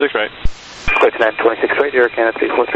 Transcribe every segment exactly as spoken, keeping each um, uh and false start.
six right. Flight nine twenty-six right, Air Canada three four three.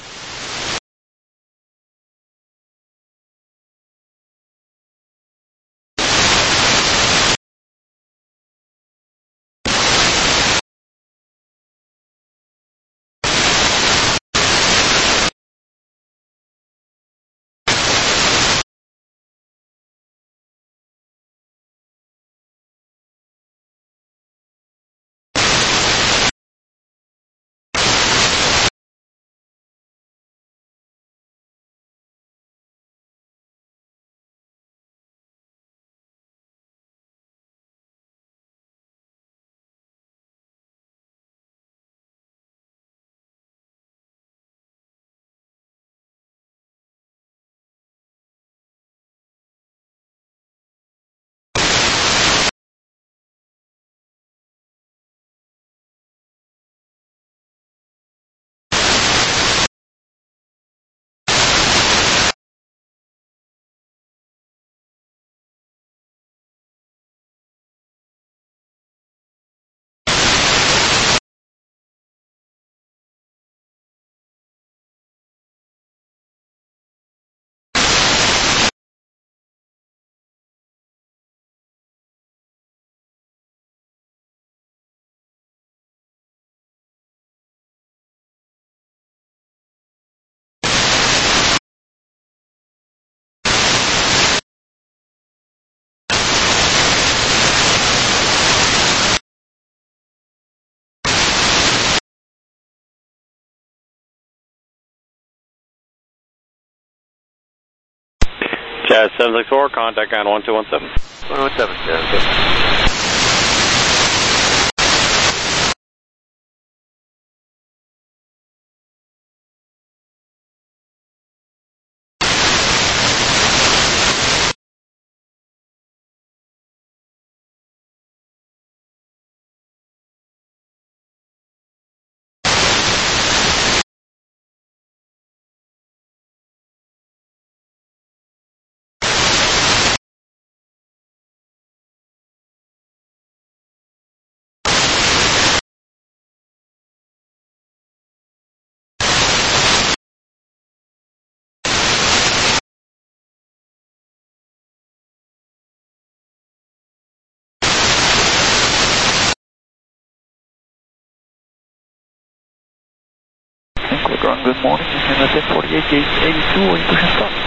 Jazz seven six four, contact ground one two one seven. one one seven, Jazz. Good morning, Canada ten forty-eight, gate eighty-two, where you push and stop.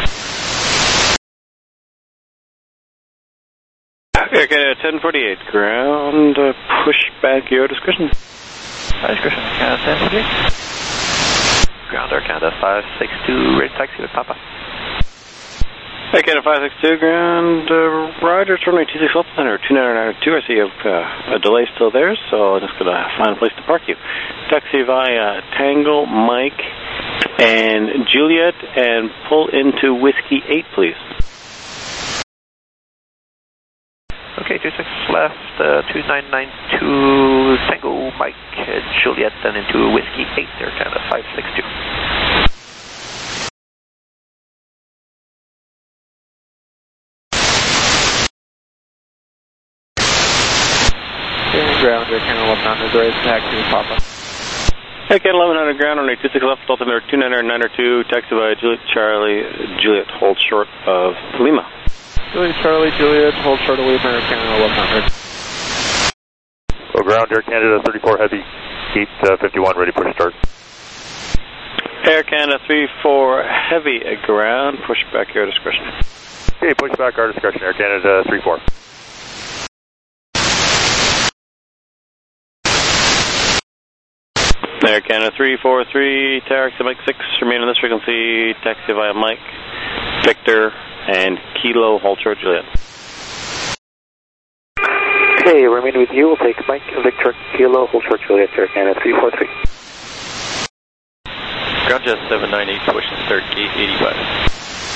Air Canada ten forty-eight, ground, uh, push back your discretion. High discretion, Canada ten forty-eight. Ground Air Canada five six two, ready taxi with Papa. Air Canada five six two, ground, uh, Roger, turn right two six left center, two nine nine two. I see you have uh, a delay still there, so I'm just going to find a place to park you. Taxi via Tango, Mike, and Juliet, and pull into Whiskey eight, please. Okay, two six left, uh, two nine nine two, Tango, Mike, uh, Juliet, and into Whiskey eight, Air Canada five six two. Ground, Air Canada eleven hundred, ready taxi with Papa. Air Canada eleven hundred, ground, runway two six left, altimeter two nine nine two, taxi via Juliet, Charlie, Juliet, hold short of Lima. Juliet, Charlie, Juliet, hold short of Lima, Air Canada eleven hundred. Well, ground, Air Canada thirty-four heavy, gate uh, fifty-one, ready push start. Air Canada three four heavy, ground, push back your discretion. Okay, push back our discretion, Air Canada three four. Air Canada three four three, taxi Mike six, remain on this frequency, taxi via Mike, Victor, and Kilo, hold short Juliet. Okay, remain with you, we'll take Mike, Victor, Kilo, hold short Juliet, Air Canada three four three. Ground Jet seven nine eight, push the third gate eighty-five.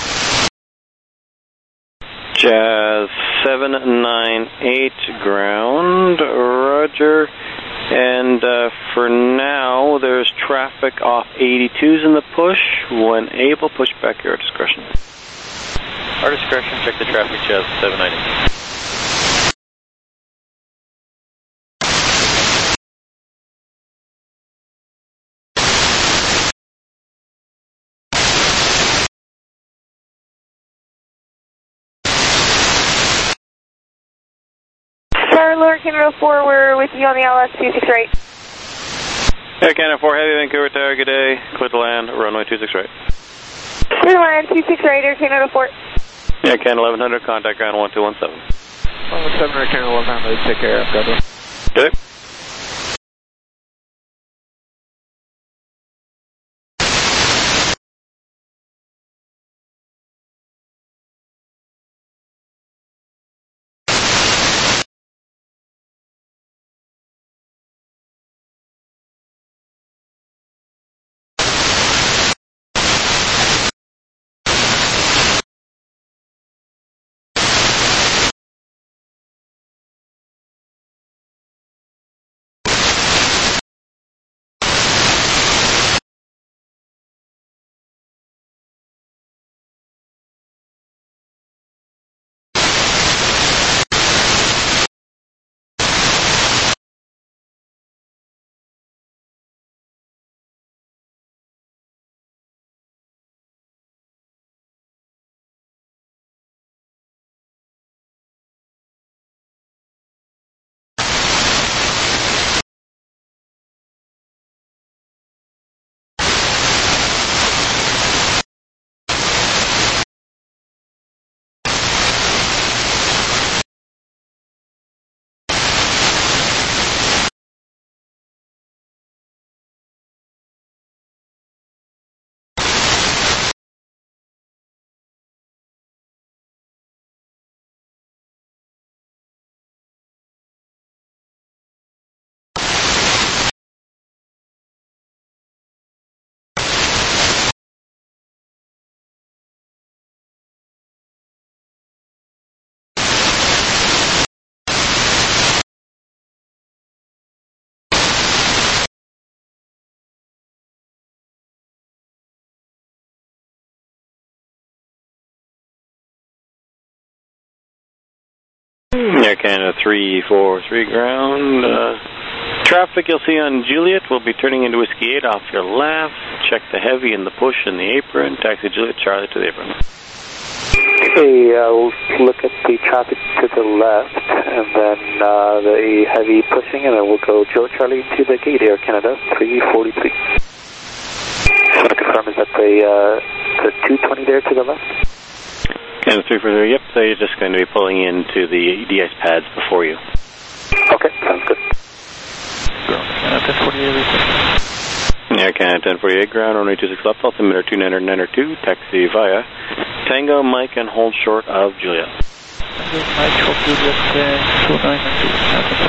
Jazz seven nine eight, ground, Roger. And uh, for now, there's traffic off eighty-twos in the push. When able, push back your discretion. Our discretion, check the traffic, Jazz seven nine eight. Tower, Lower Canada four, we're with you on the L S two six right. Air Canada four Heavy, Vancouver Tower, good day. Clear to land, runway two six right. Clear to land, two six right, Air Canada four. Air Canada eleven hundred, contact ground one two one seven. one one seven, Air Canada eleven hundred, take care, I've got it. Good day. Air Canada three four three ground. Uh, traffic you'll see on Juliet will be turning into Whiskey eight off your left. Check the heavy and the push and the apron. Taxi Juliet Charlie to the apron. Okay, uh, we'll look at the traffic to the left, and then uh, the heavy pushing, and then we'll go Joe Charlie to the gate, Air Canada three forty-three. Just want to confirm, is that the, uh, the two twenty there to the left? Canada three four three, yep, so you're just going to be pulling into the de-ice pads before you. Okay, sounds good. ten forty-eight. Air Canada ten forty-eight ground, runway two six left, altimeter two nine nine two, taxi via Tango, Mike, and hold short of Juliet. Mike, hold Juliet, two nine nine two.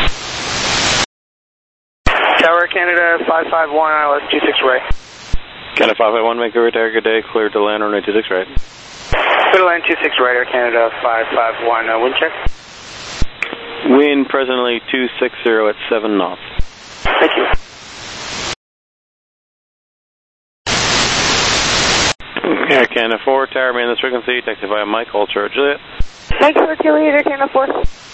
Tower Canada five five one, I L S two six right. Canada five five one, Vancouver Tower, good day, clear to land, runway two six right. Clear to land two six right, Air Canada five five one, uh, wind check. Wind presently two sixty at seven knots. Thank you. Air Canada four, Tower, man this frequency, taxi via Mike, hold short Juliet. Thanks for Juliet, Air Canada four.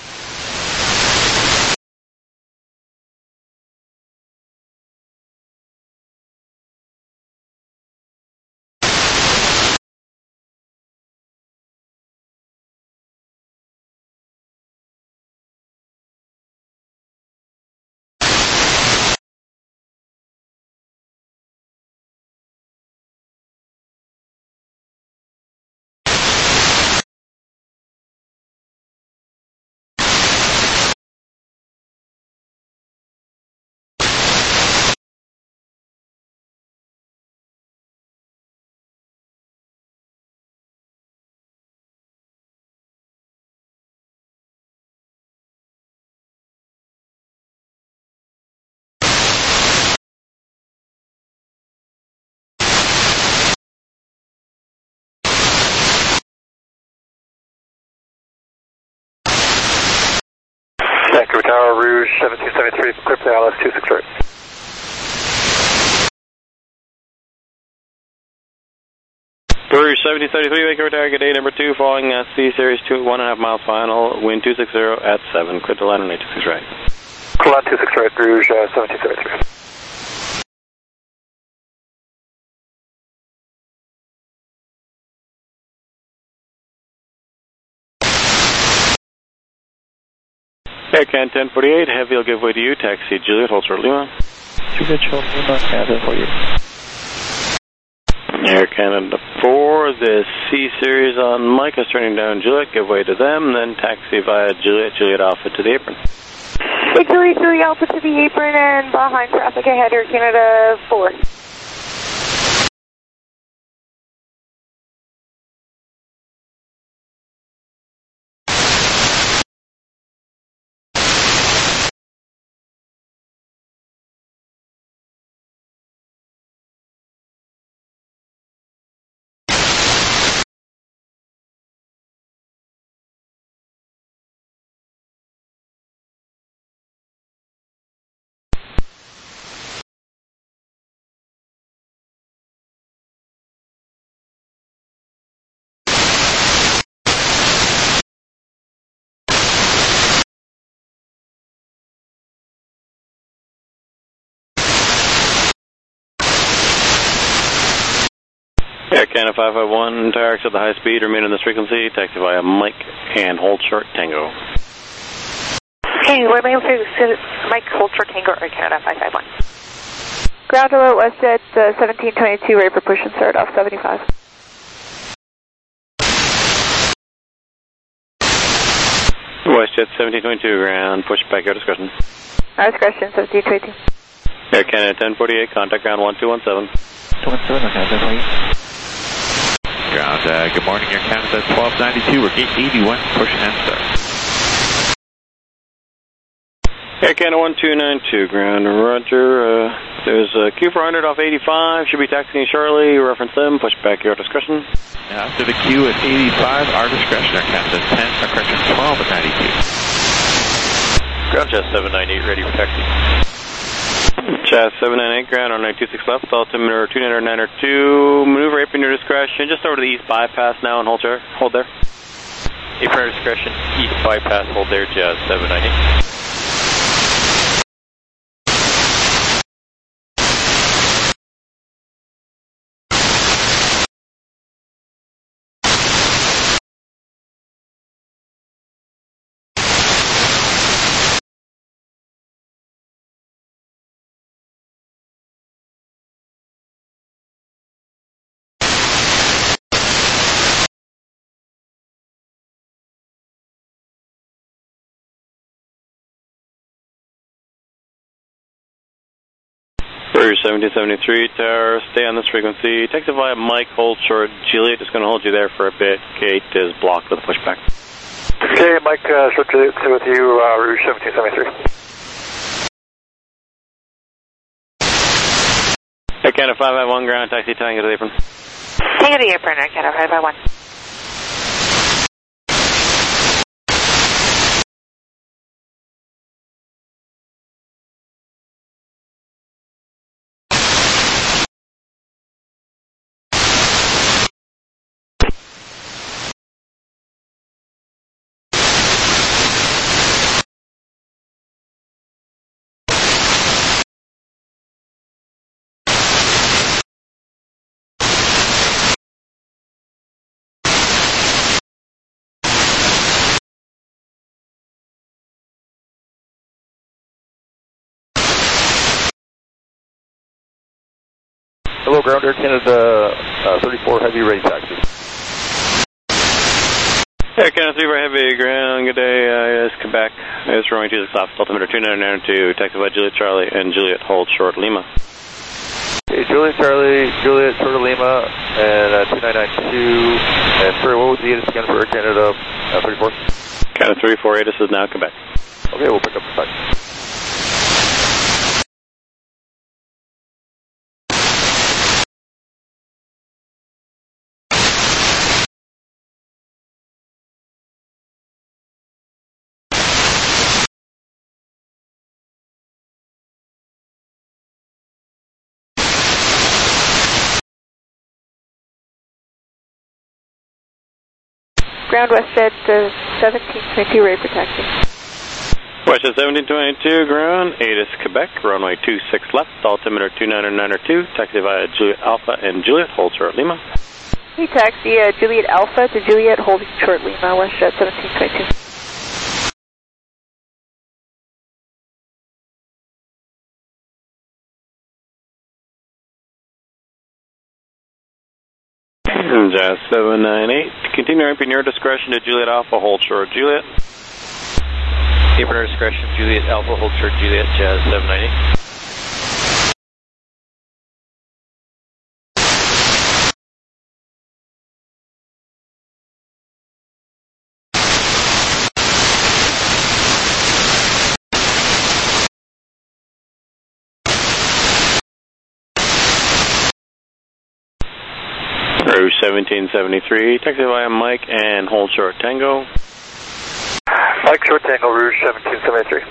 Vancouver Tower, Rouge seventeen seventy-three, clear to L S two six right. Rouge seventeen seventy-three, Vancouver Tower, good day, number two, following uh, C Series two, one and a half mile final, wind two sixty at seven, clear to land, runway two six right. Clear land two six right, Rouge uh, seventeen seventy-three. Air Canada ten forty-eight, heavy will give way to you, taxi Juliet, hold short Lima. Juliet, short Lima, Canada ten forty-eight. Air Canada four, the C series on Mike is turning down Juliet, give way to them, then taxi via Juliet, Juliet Alpha to the apron. Hey, Juliet, Juliet Alpha to the apron and behind traffic ahead, Air Canada four. Air Canada five five one, Tarix at the high speed, remain on this frequency, taxi via Mike and hold short Tango. Okay, we're making for Mike, hold short Tango, Air Canada five five one. Ground alert WestJet uh, seventeen twenty-two, ready for push and start off seventy-five. WestJet seventeen twenty-two, ground, push back your discretion. Our discretion, seventeen twenty-two. Air Canada ten forty-eight, contact ground one two one seven. two one seven, Air Canada ten forty-eight. Ground, uh, good morning, Air Canada twelve ninety-two, we're gate eighty-one, push and start. Air Canada one two nine two, ground, roger, uh, there's a Q four hundred off eighty-five, should be taxiing shortly, reference them, push back your discretion. Now after the Q at eighty-five, our discretion, Air Canada ten, our correction twelve at ninety-two. Ground Chest seven nine eight, ready for taxi. Chest seven nine eight, ground on nine two six left, altimeter two nine nine two, maneuver apron your discretion, just over to the east bypass now and hold there. Hold there. Apron discretion, east bypass, hold there, Jazz seven nine eight. seventeen seventy-three, tower, stay on this frequency. Taxi via Mike, hold short. Juliet, just going to hold you there for a bit. Gate is blocked with a pushback. Okay, Mike, uh, short Juliet, stay with you, uh, Rouge seventeen seventy-three. Air Canada five five one, ground, taxi Tango to the apron. Tango to the apron, Air Canada five five one. Hello, ground, Air Canada uh, thirty-four, heavy, ready taxi. Air Canada three for heavy, ground, good day, uh, it's Quebec. It's runway two six left, altimeter two nine nine two, taxi by Juliet Charlie and Juliet, hold short Lima. Okay, Juliet Charlie, Juliet, short of Lima, and uh, two nine nine two, and sorry, what was the A T I S again for Air Canada uh, thirty-four? Canada three four eight, this is now Quebec. Okay, we'll pick up the time. Ground WestJet uh, seventeen twenty-two, ready for taxi. WestJet seventeen twenty-two, ground, A T I S Quebec, runway two six left, altimeter two nine nine two, taxi via Juliet Alpha and Juliet, hold short Lima. Hey, taxi uh, Juliet Alpha to Juliet, holding short Lima, WestJet seventeen twenty-two. Jazz seven nine eight. Continue ramping your discretion to Juliet Alpha, hold short Juliet. Apron discretion, Juliet Alpha, hold short Juliet, Jazz seven nine eight. Rouge seventeen seventy-three, taxi via Mike and hold short Tango. Mike short Tango, Rouge seventeen seventy-three.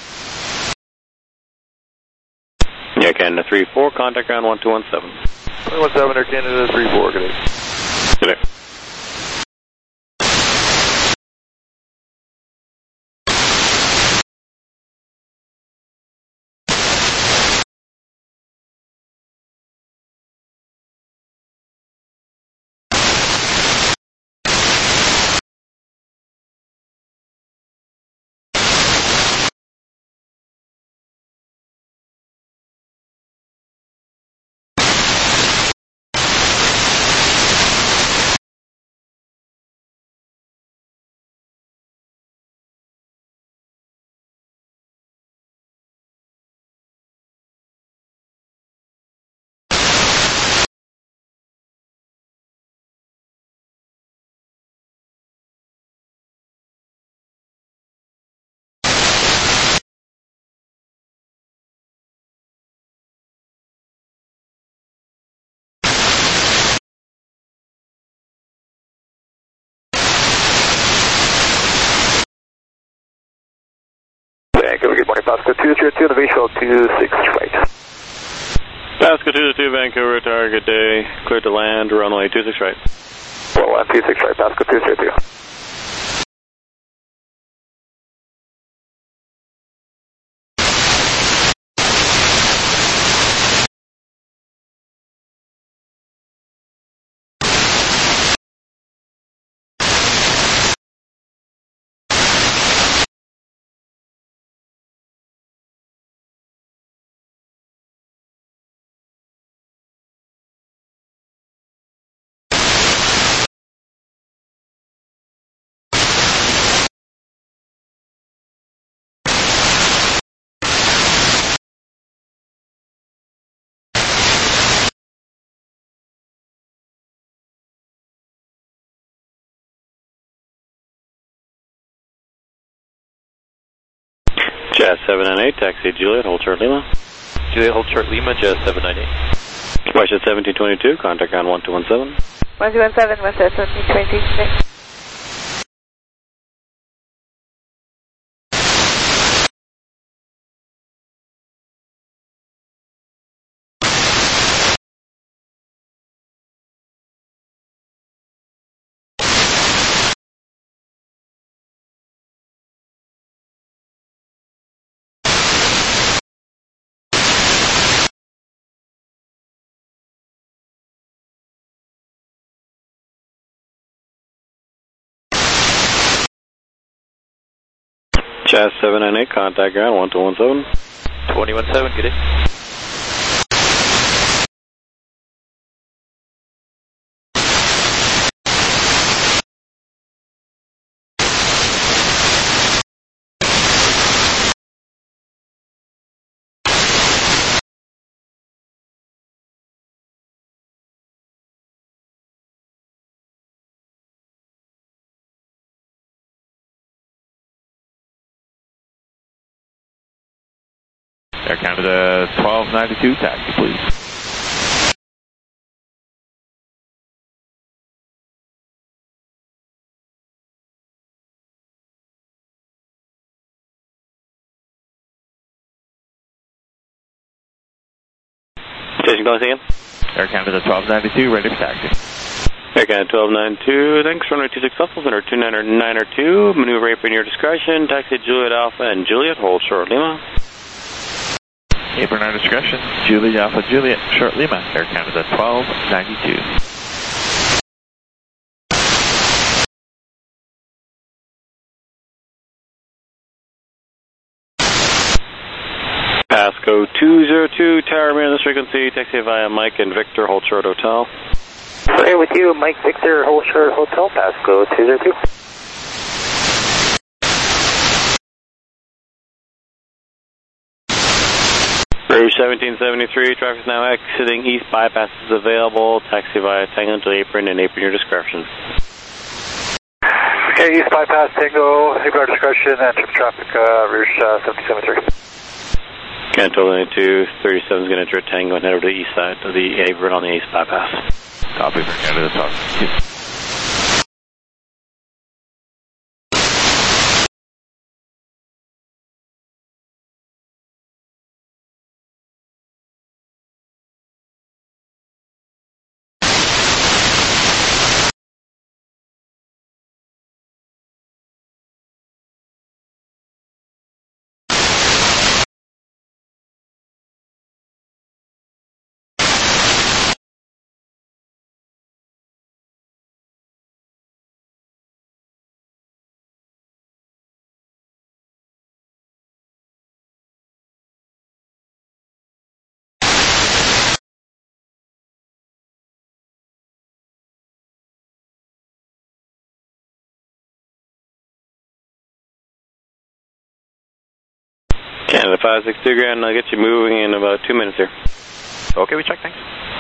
Yeah, Canada three four, contact ground one two one seven. one two one seven, Air Canada three four, good day. Good day. Good morning, Pasco two zero two, elevation two six right. Pasco two zero two, Vancouver, target day, cleared to land, runway two six right. Well, land two six right, Pasco two zero two. Jazz seven nine eight, taxi Juliet, hold short Lima. Juliet, hold short Lima, Jazz seven nine eight. Westjet seventeen twenty-two, contact ground one two one seven. one two one seven, Westjet seventeen twenty-two. Jazz seven nine eight, contact ground one two one seven. two one seven, good day. Air Canada twelve ninety-two, taxi please. Station calling again? Air Canada twelve ninety-two, ready for taxi. Air Canada twelve ninety-two, thanks, runway two six Alpha, center two nine nine two, maneuver apron your discretion, taxi Juliet Alpha and Juliet, hold short Lima. Apron our discretion, Juliet Alpha Juliet, short Lima, Air Canada twelve ninety-two. Pasco two zero two, Tower Man, this frequency, taxi via Mike and Victor, hold short Hotel. Hey, with you, Mike Victor, Hold Short Hotel, Pasco two zero two. Rouge seventeen seventy-three, traffic is now exiting east, bypass is available, taxi via Tango to apron and apron your discretion. Okay, east bypass, Tango, apron discretion, enter traffic, uh, Rouge uh, seventeen seventy-three. Canto ninety-two thirty-seven is going to enter Tango and head over to the east side of the apron on the east bypass. Copy for Canada, talk. Canada five six two Grand, I'll get you moving in about two minutes here. Okay, we check, thanks.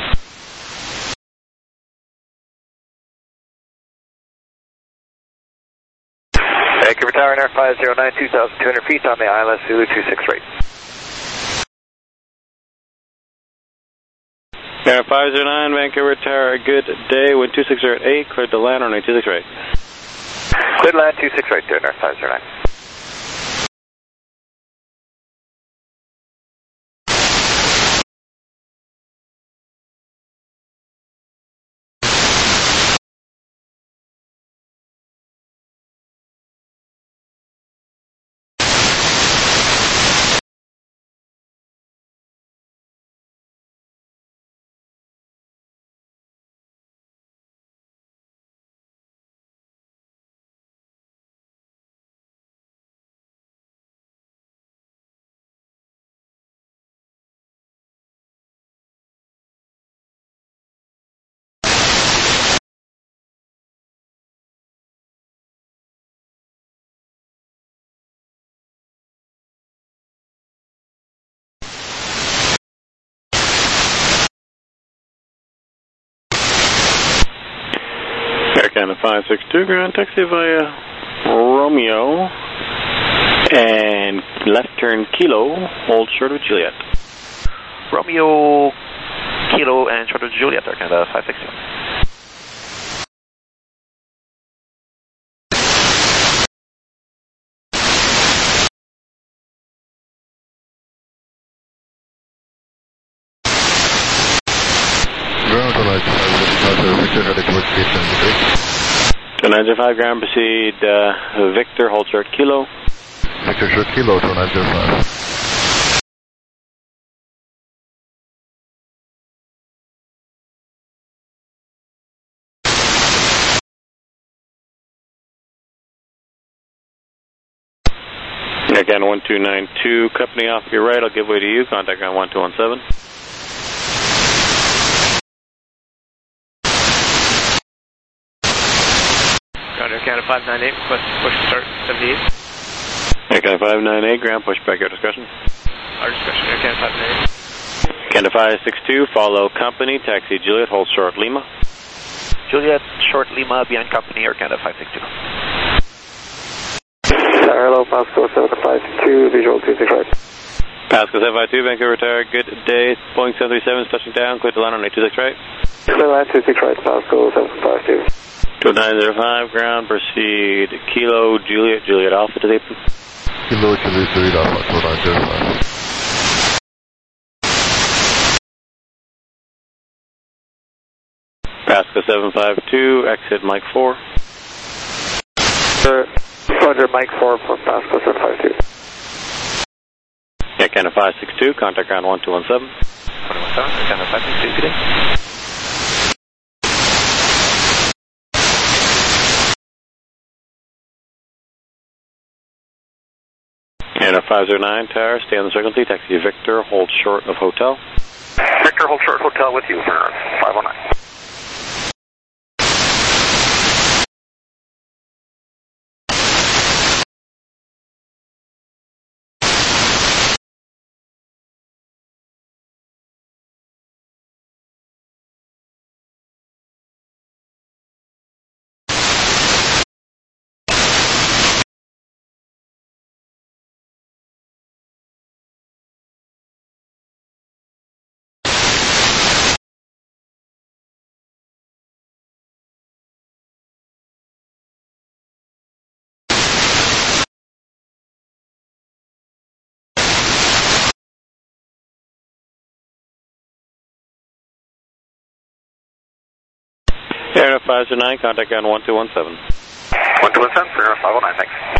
Vancouver Tower, Air five zero nine, two thousand two hundred feet on the I L S Zulu two six right. Air five zero nine, Vancouver Tower, good day, wind two six zero eight, cleared to land on a two six right. Cleared land two six right, Air five zero nine. Air Canada five six two Grand, taxi via Romeo and left turn Kilo, hold short of Juliet. Romeo, Kilo, and short of Juliet, Air Canada five six two. two nine zero five Grand, proceed uh, Victor, hold short Kilo. Victor short Kilo, two nine zero five. Again, one two nine two, company off your right, I'll give way to you, contact ground one two one seven. Air Canada five nine eight, request push to start seventy-eight. Air Canada five nine eight, ground push back, your discretion. Our discretion, Air Canada five nine eight. Canada five six two, follow company, taxi Juliet, hold short Lima. Juliet, short Lima, beyond company, Air Canada five six two. Hello, Pasco seven five two, visual two six right. Pasco seven five two, Vancouver Tower, good day, Boeing seven thirty-seven is touching down, clear to land on eight two six right. Clear land two six right, Pasco seven five two. two nine zero five, ground, proceed Kilo, Juliet, Juliet Alpha to the apron. Kilo, Juliet, Juliet Alpha, two nine zero five. Pasco seven five two, exit Mike four. Sir, Roger, Mike four for Pasco seven five two. Yeah, Canada five six two, contact ground one two one seven. one two one seven, Air Canada five six two, good day. Canada five zero nine, Tower, stay on the frequency, taxi Victor, hold short of hotel. Victor, hold short hotel with you for five oh nine. Air five zero nine, contact on one two one seven. one two one seven, Sierra five oh nine, thanks.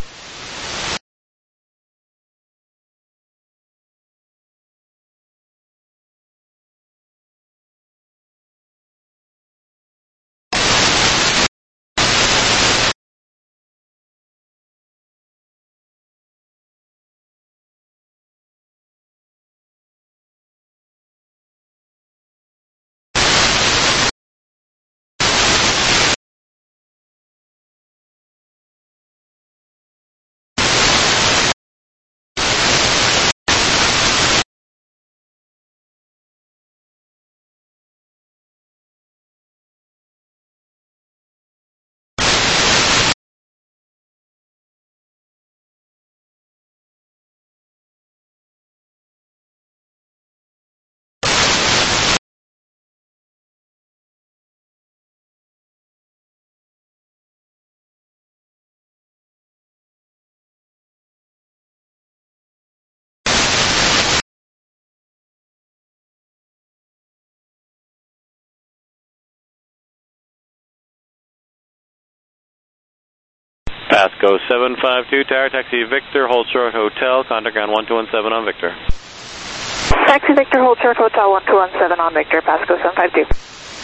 Pasco seven five two, Tower Taxi Victor, hold short hotel, contact ground one two one seven on Victor. Taxi Victor, hold short hotel one two one seven on Victor, Pasco seven five two.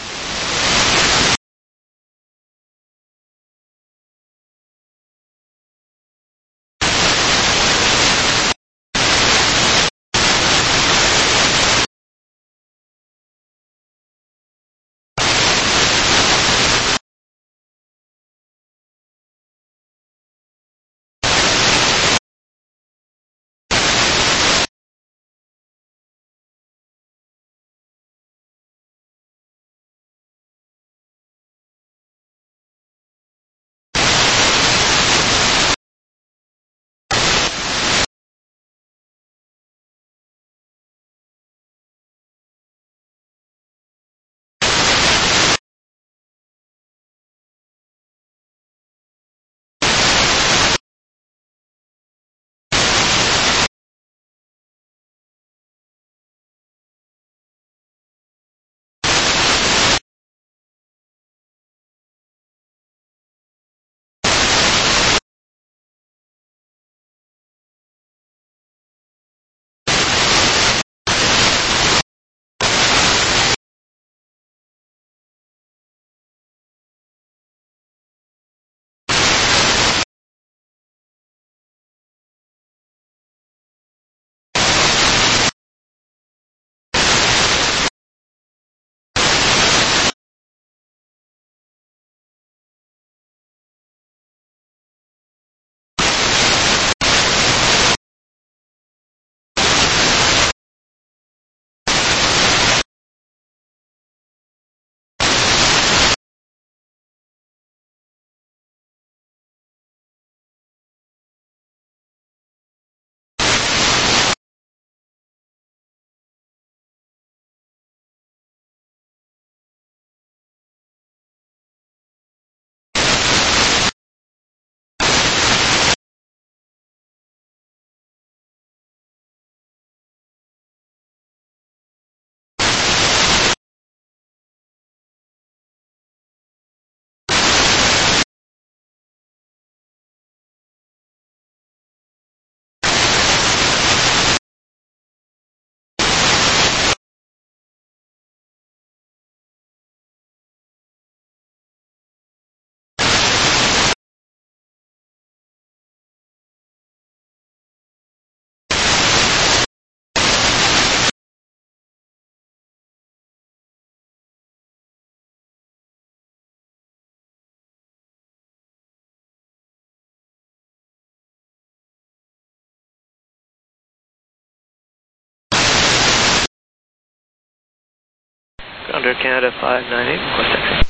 Under Canada five nine eight, request taxi.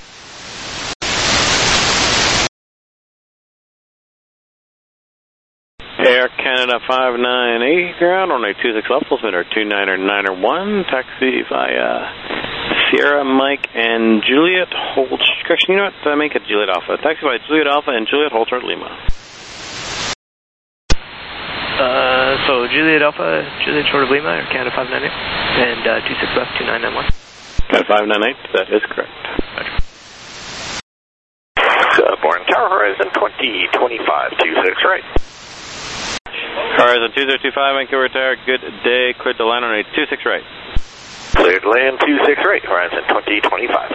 Air Canada five nine eight, ground on a two six left, altimeter two niner niner one, taxi via Sierra, Mike, and Juliet, hold, correction, you know what, uh, make it Juliet Alpha. Taxi via Juliet Alpha and Juliet, hold short Lima. Uh, so Juliet Alpha, Juliet short of Lima, Air Canada five nine eight, and uh, two six left, two nine nine one. Canada five nine eight, that is correct. Roger. Horizon twenty twenty-five, two six right. Horizon two zero two five, Vancouver Tower, good day, cleared to land on two six right. Cleared land two six right, Horizon twenty twenty-five.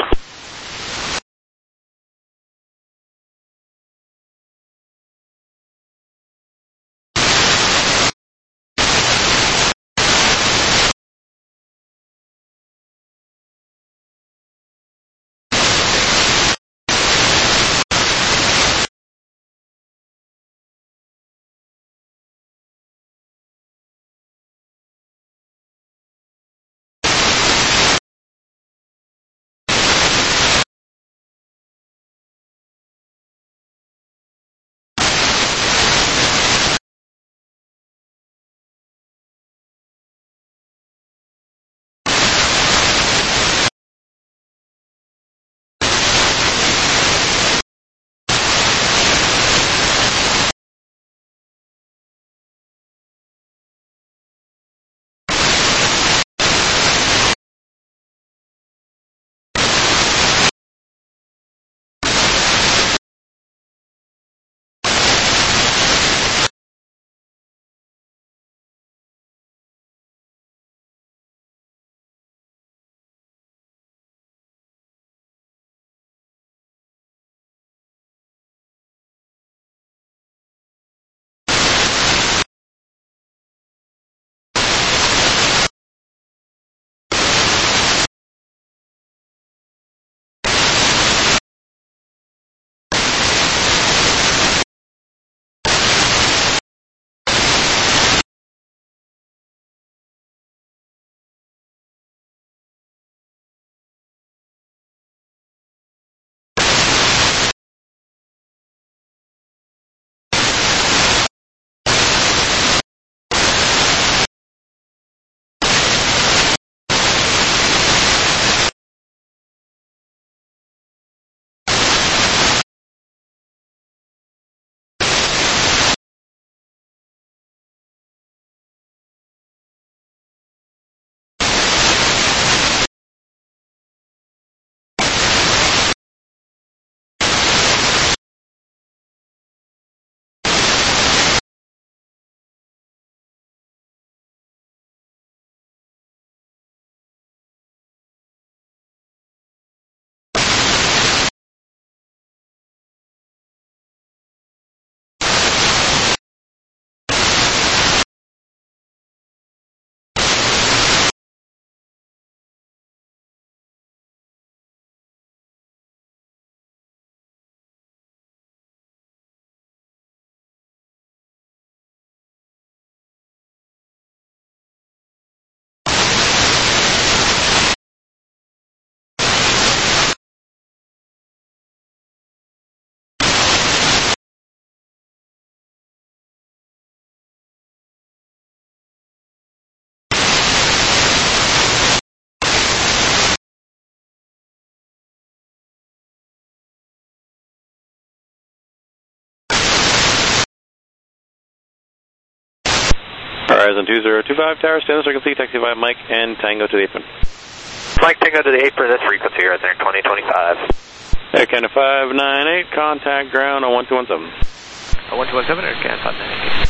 Horizon two zero two five, Tower, stand circle C, taxi by Mike and Tango to the apron. Mike, Tango to the apron, that's frequency right there, twenty twenty-five. Air Canada five nine eight, contact ground on one two one seven. On one two one seven, Air Canada five nine eight.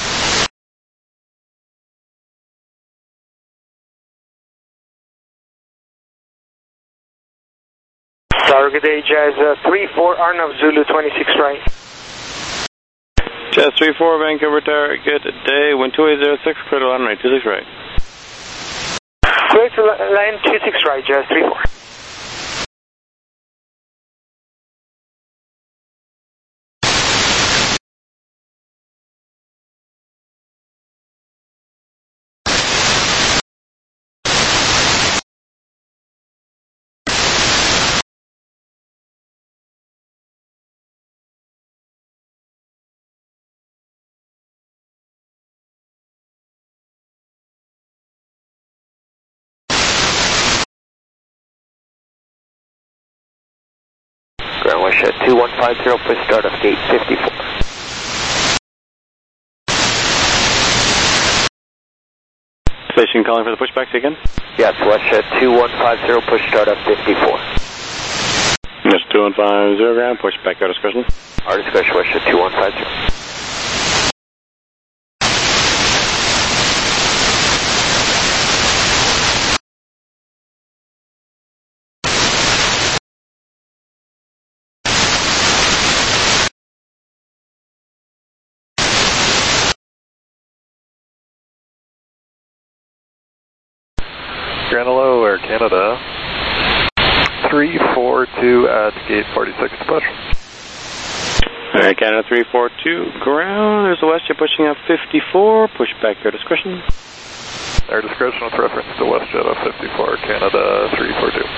Tower, good day, Jazz uh, three four, Arnav Zulu twenty-six right. Jazz three four, Vancouver Tower, good day, wind two eight zero six, clear to land right, two six right. Clear to land two six right, Jazz three four. Ground wish at two one five zero, push start of gate fifty-four. Station calling for the pushbacks again? Yes, West Shed two one five zero, push start of fifty-four. Mister two one five zero ground, push back our discretion. Our discretion, Westjet two one five zero. Grand Hello, Air Canada. three four two at gate forty-six, push. Air Canada three four two, ground. There's a WestJet pushing up fifty-four, push back your discretion. Air discretion with reference to WestJet of fifty-four, Canada three four two.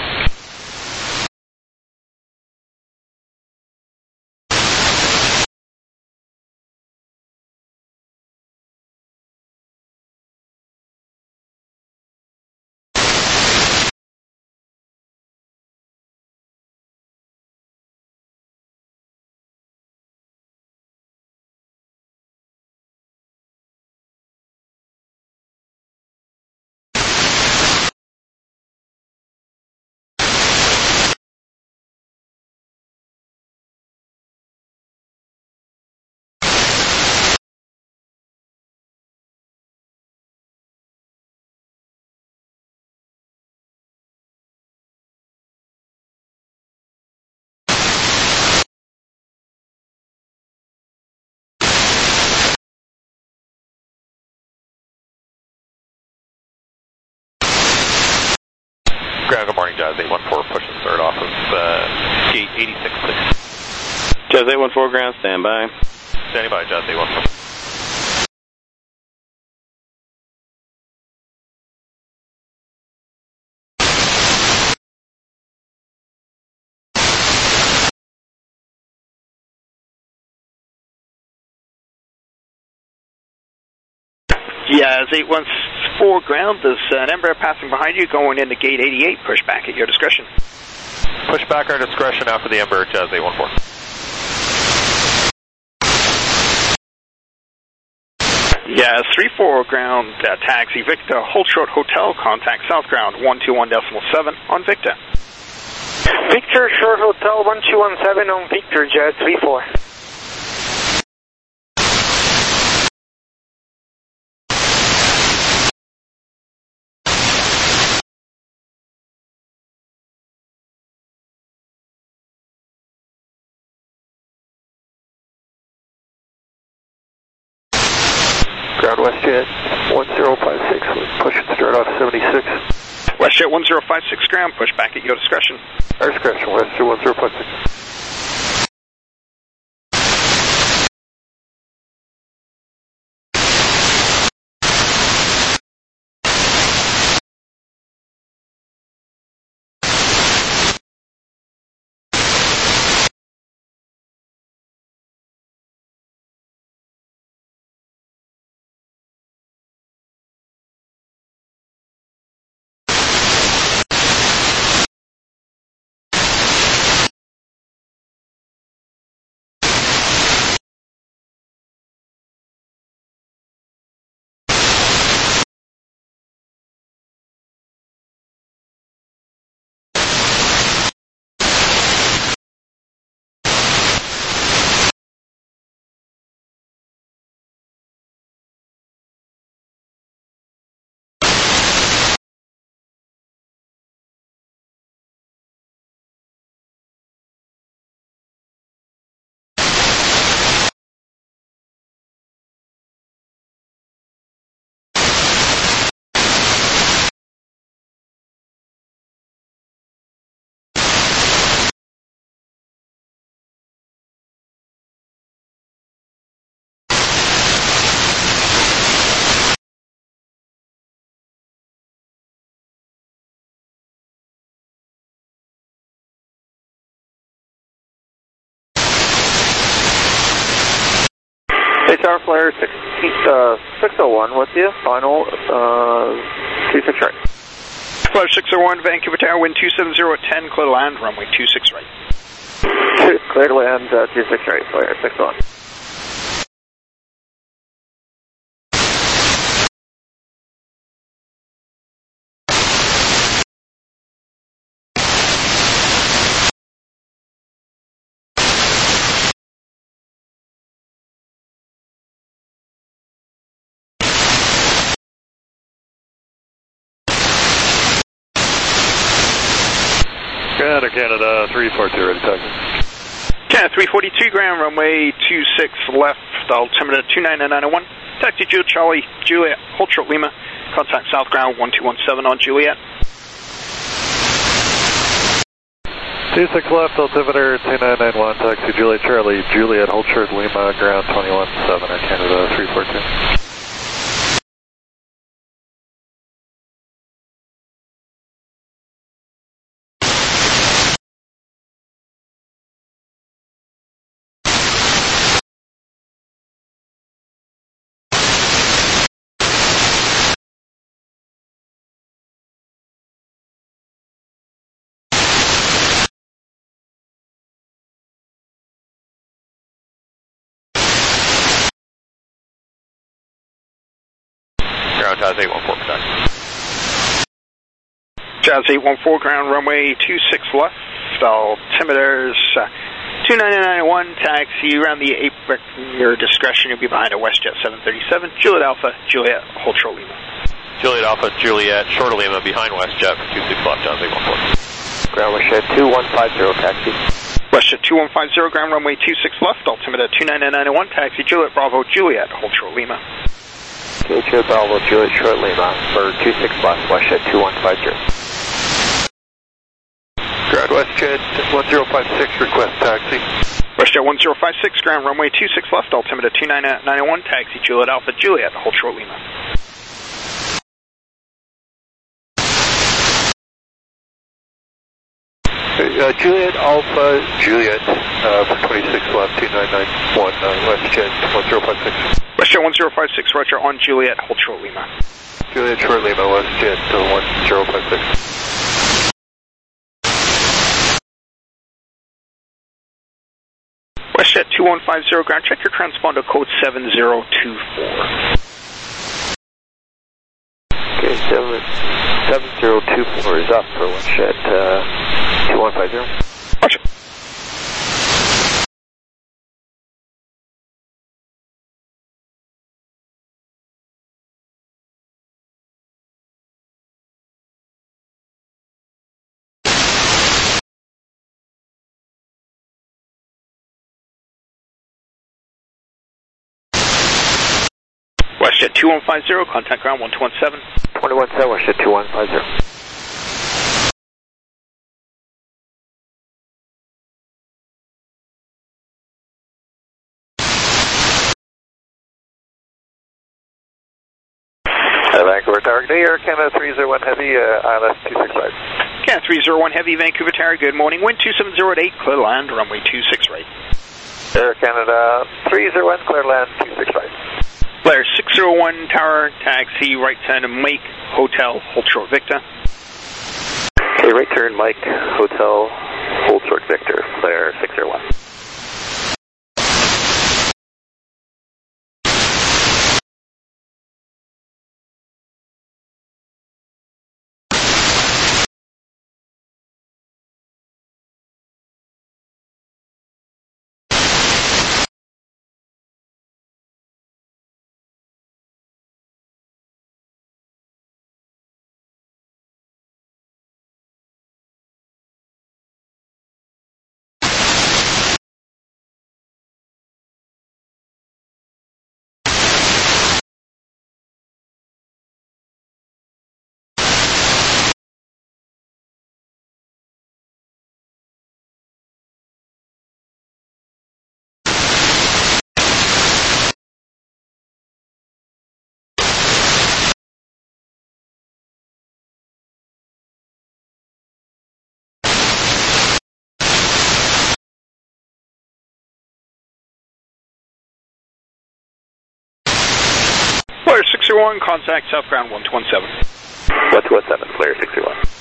Ground, good morning, Jazz eight one four, push and start off of uh, gate eighty-six, please. Jazz eight one four, ground, stand by. Standing by, Jazz eight one four. Jazz eight one four, ground. There's an Embraer passing behind you going into gate eighty-eight. Push back at your discretion. Push back our discretion after the Embraer, Jazz eight one four. Jazz three four, ground. Uh, taxi Victor, hold short hotel, contact south ground one two one point seven on Victor. Victor, short hotel one two one seven on Victor, Jazz three four. Ground WestJet one zero five six, push and start off seventy-six. WestJet one zero five six, ground, push back at your discretion. Our discretion, WestJet one zero five six. Tower Flyer six, uh, six oh one with you, final uh, two six right. Flyer six oh one, Vancouver Tower, wind two seven zero at ten, clear to land, runway two six right. Clear to land, uh, two six right, Flyer six oh one. Ground Air Canada, three four two, ready taxi. Canada three forty-two, ground runway two six left, altimeter two nine nine one. Taxi Juliet Charlie, Juliet, hold short Lima. Contact south ground one two one seven on Juliet. two six left, altimeter two nine nine one, taxi Juliet Charlie, Juliet, hold short Lima, ground twenty-one seven, Air Canada three four two. Ground Jazz eight one four, protect. Jazz eight one four, ground runway two six left, altimeters uh, two nine nine one, taxi around the apron, your discretion, you'll be behind a WestJet seven thirty-seven, Juliet Alpha, Juliet, hold short Lima. Juliet Alpha, Juliet, short of Lima, behind WestJet for two six left, Jazz eight one four. Ground WestJet two one five zero, taxi. WestJet two one five zero, ground runway two six left, altimeter two nine nine one, taxi Juliet Bravo, Juliet, hold short Lima. Okay, Juliet Bravo, Juliet short Lima for two six left, WestJet two one five zero. Ground WestJet one zero five six, request taxi. WestJet one zero five six, ground runway two six left, altimeter two nine nine one, taxi Juliet Alpha, Juliet, hold short Lima. Uh, Juliet Alpha, Juliet, uh, for twenty-six left, two nine nine one, uh, WestJet one zero five six. WestJet one zero five six, roger, on Juliet, hold short Lima. Juliet short Lima, WestJet uh, one zero five six. WestJet two one five zero, ground, check your transponder code seven zero two four. Okay, seven zero two four is up for WestJet uh, two one five zero. Roger. WestJet two one five zero, contact ground one two one seven. twenty-one seven, WestJet two one five zero. Uh, Vancouver Tower, good day, Air Canada three zero one Heavy, uh, I L S two six five. Canada three zero one Heavy, Vancouver Tower, good morning, wind two seven zero at eight, clear land, runway two six right. Air Canada three zero one, clear land two six five. Blair six zero one, tower, taxi, right turn, Mike, hotel, hold short Victor. Okay, right turn, Mike, hotel, hold short Victor, Blair six zero one. Blair six zero one, contact south ground one two one seven. one two one seven, Blair six zero one.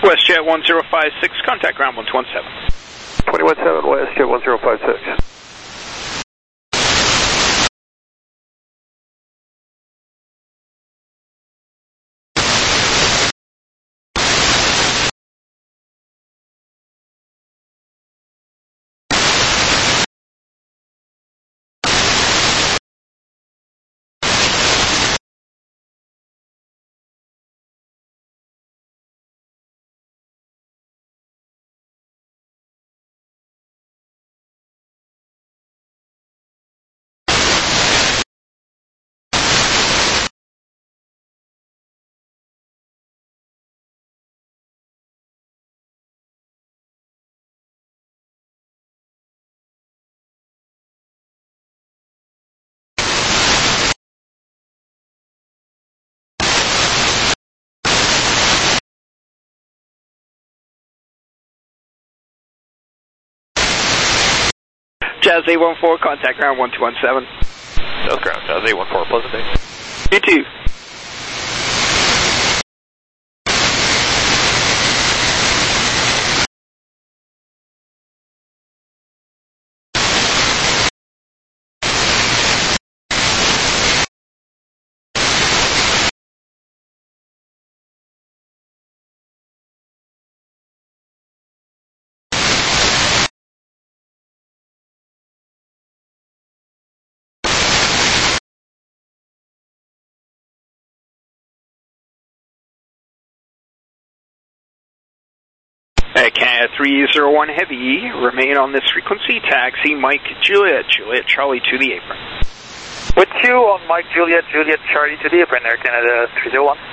WestJet one zero five six, contact ground one two one seven. twenty-one seven, WestJet one zero five six. Jazz eight one four, contact ground one two one seven. South ground, Jazz eight one four, pleasant day. You too. Uh, Canada three zero one Heavy, remain on this frequency, taxi Mike Juliet, Juliet Charlie to the apron. With you on Mike Juliet, Juliet Charlie to the apron, Air Canada three zero one.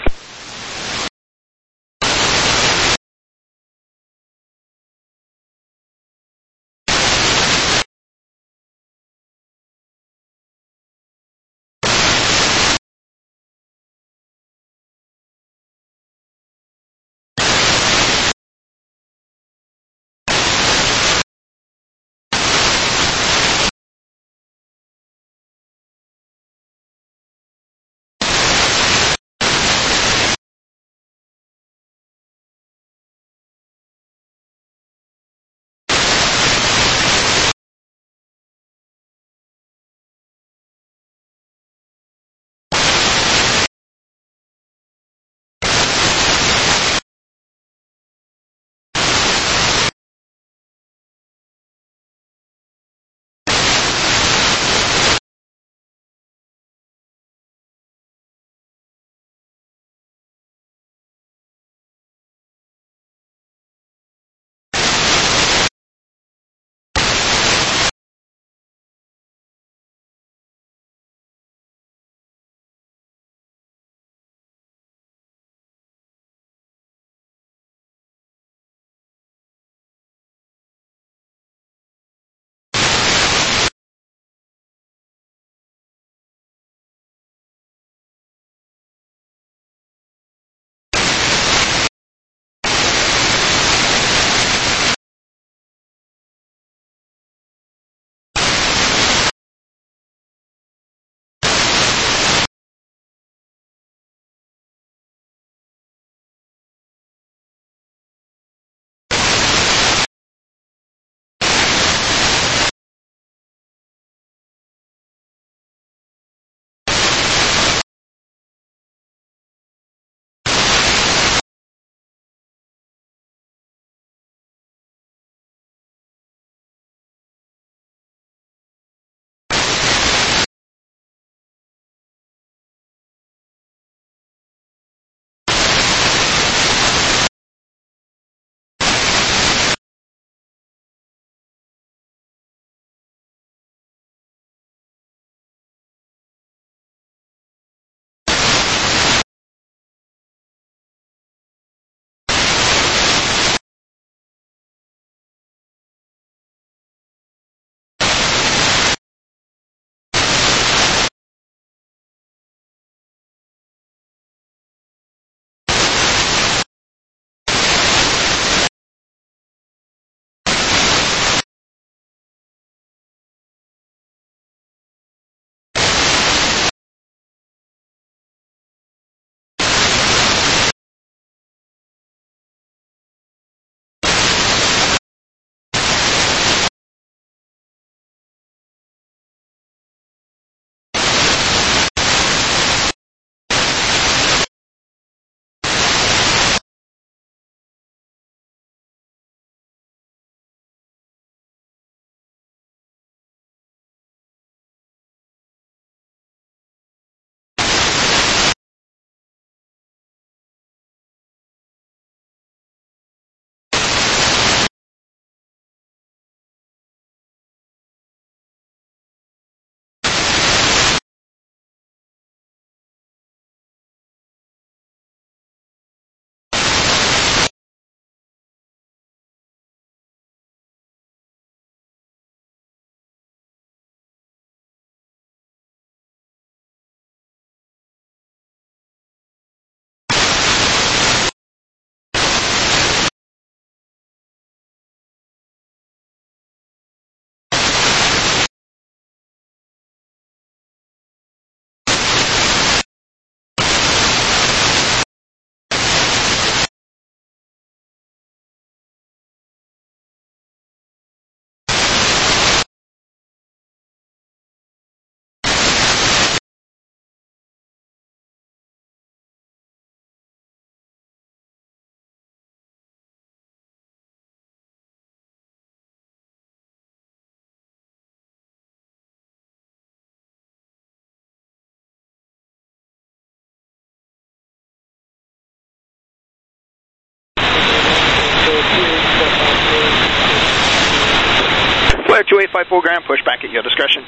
Alright, two eight five four ground, push back at your discretion.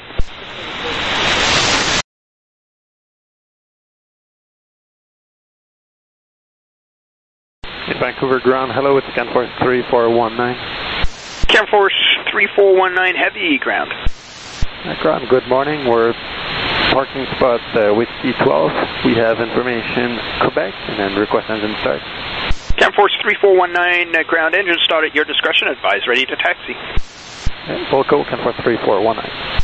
Vancouver ground, hello, it's CanForce three four one nine. CanForce three four one nine, heavy ground. Uh, ground, good morning, we're parking spot uh, Whiskey twelve. We have information Quebec and then request engine start. CanForce three four one nine, uh, ground engine start at your discretion, advise ready to taxi. Yeah, Volco, CanForce three four one nine.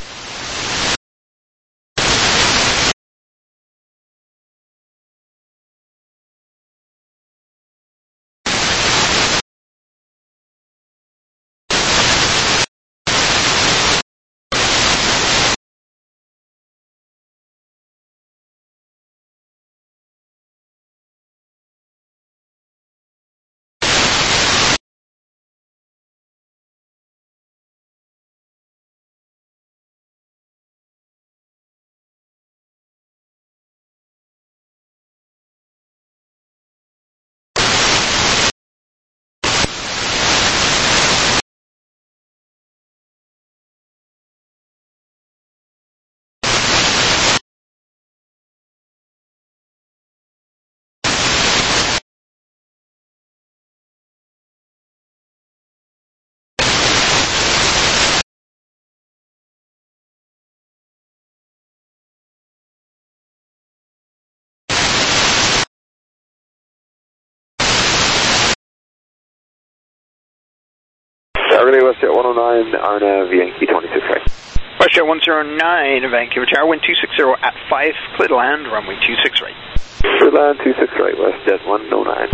Saturday, WestJet one oh nine, Arnav, Yankee twenty-six right. WestJet one oh nine, Vancouver Tower, wind two sixty at five, clear to land, runway two six right. Clear to land, two six right, WestJet one oh nine.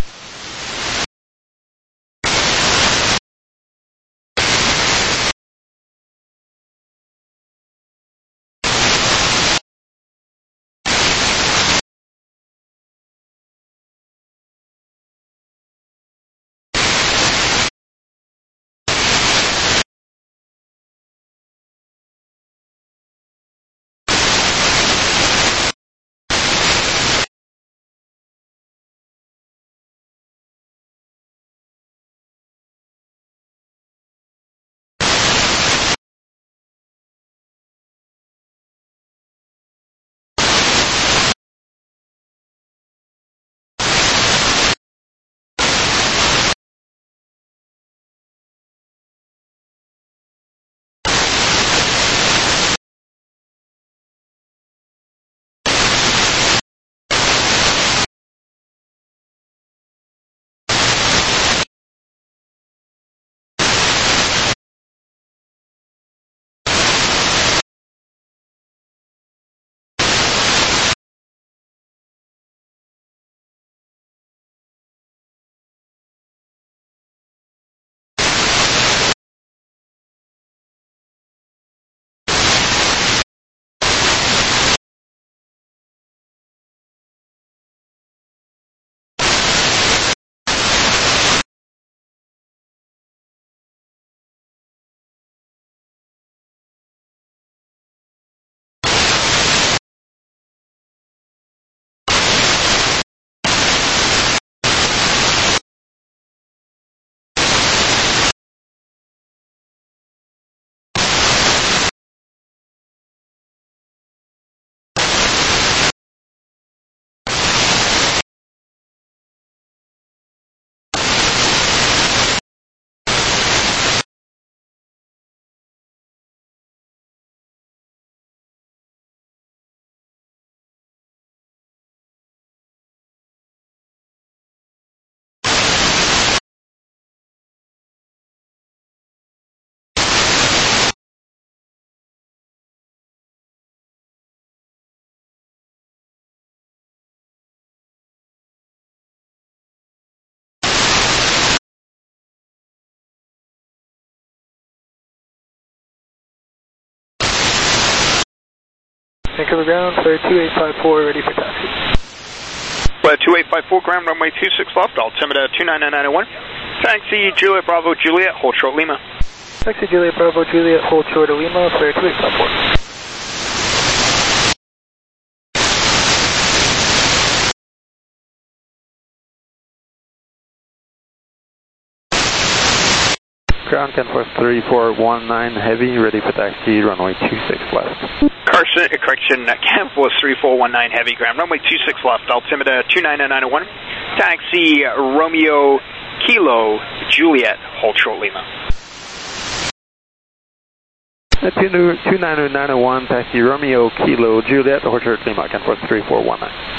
Vancouver ground, clear two eight five four, ready for taxi. Well, two eight five four ground, runway two six left, altimeter two nine nine nine one. Taxi Juliet Bravo Juliet, hold short Lima. Taxi Juliet Bravo Juliet, hold short Lima, clear two eight five four. Ground, Canforce three four one nine Heavy, ready for taxi, runway two six left. Correction, correction Canforce three four one nine Heavy, ground, runway two six left, altimeter two nine nine zero one, taxi Romeo Kilo Juliet, hold short Lima. two nine nine zero one, taxi Romeo Kilo Juliet, hold short Lima, Canforce three four one nine.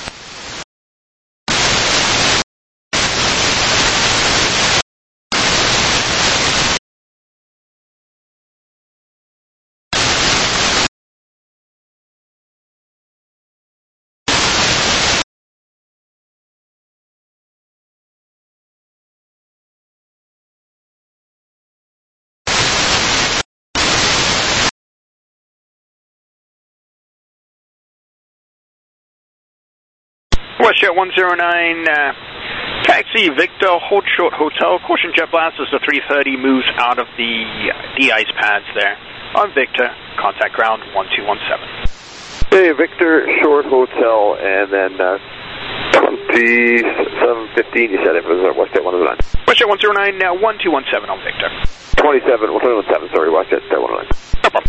WestJet one zero nine, uh, taxi Victor, hold short hotel, caution jet blast as the three thirty moves out of the de-ice pads there. On Victor, contact ground one two one seven. Hey, Victor, short hotel, and then uh, twenty-seven fifteen, you said it was uh, WestJet one zero nine. WestJet one zero nine, uh, one two one seven on Victor. twenty-seven, one two one seven, sorry, WestJet one zero nine. No problem.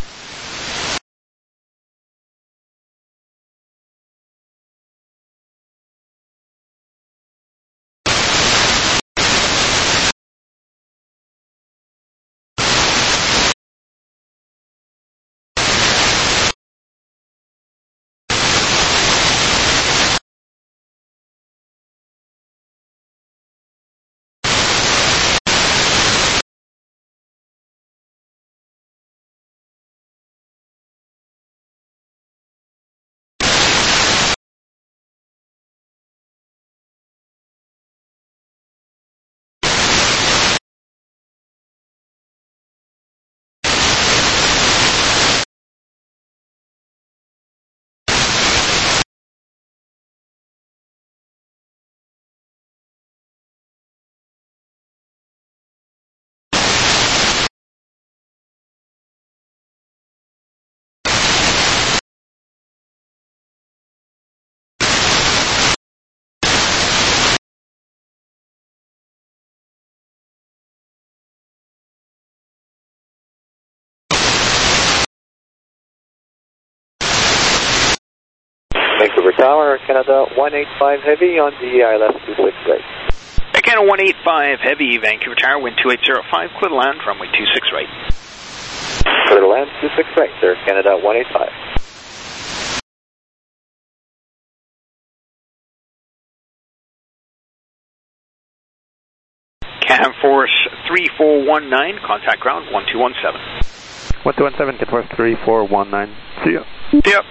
Vancouver Tower, Canada one eight five Heavy on the I L S two six right. Canada one eight five Heavy, Vancouver Tower, wind two eight zero five, clear to land, runway two six right. Clear to land, two six right, sir, Canada one eight five. Canforce three four one nine, contact ground one two one seven. one two one seven, Canforce three four one nine. See ya. See ya.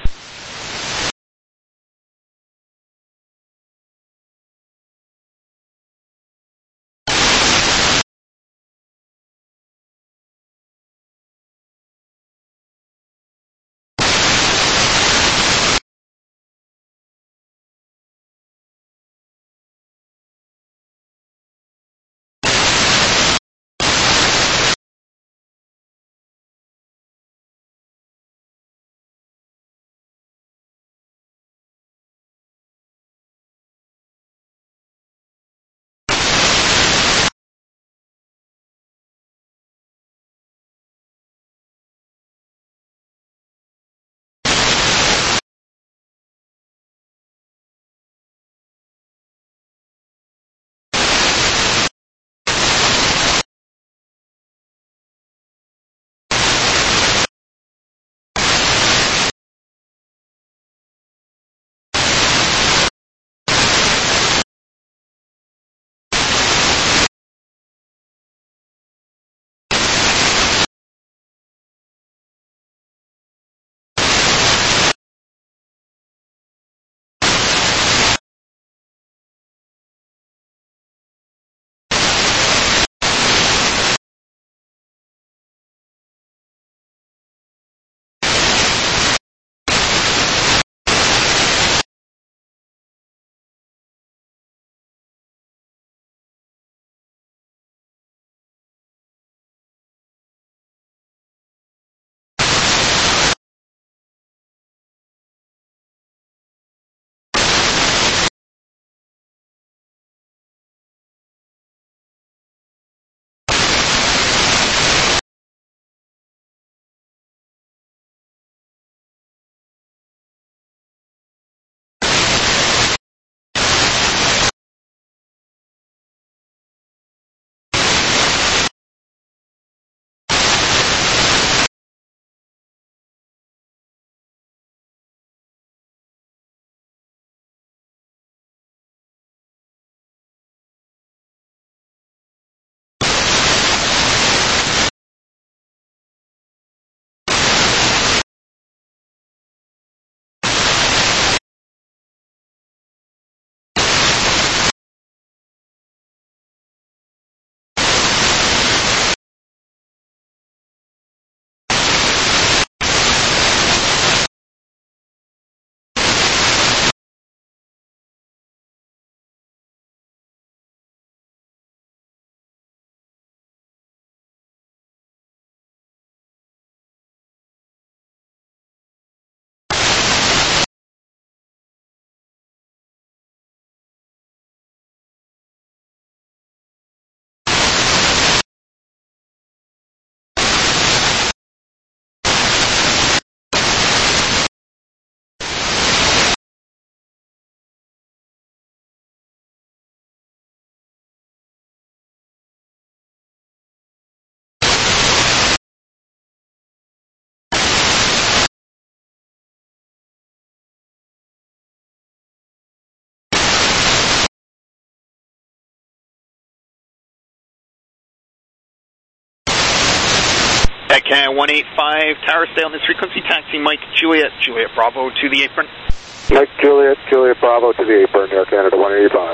At Canada one eight five, Tower, stay on this frequency, taxi Mike Juliet, Juliet Bravo to the apron. Mike Juliet, Juliet Bravo to the apron, Air Canada one eighty-five.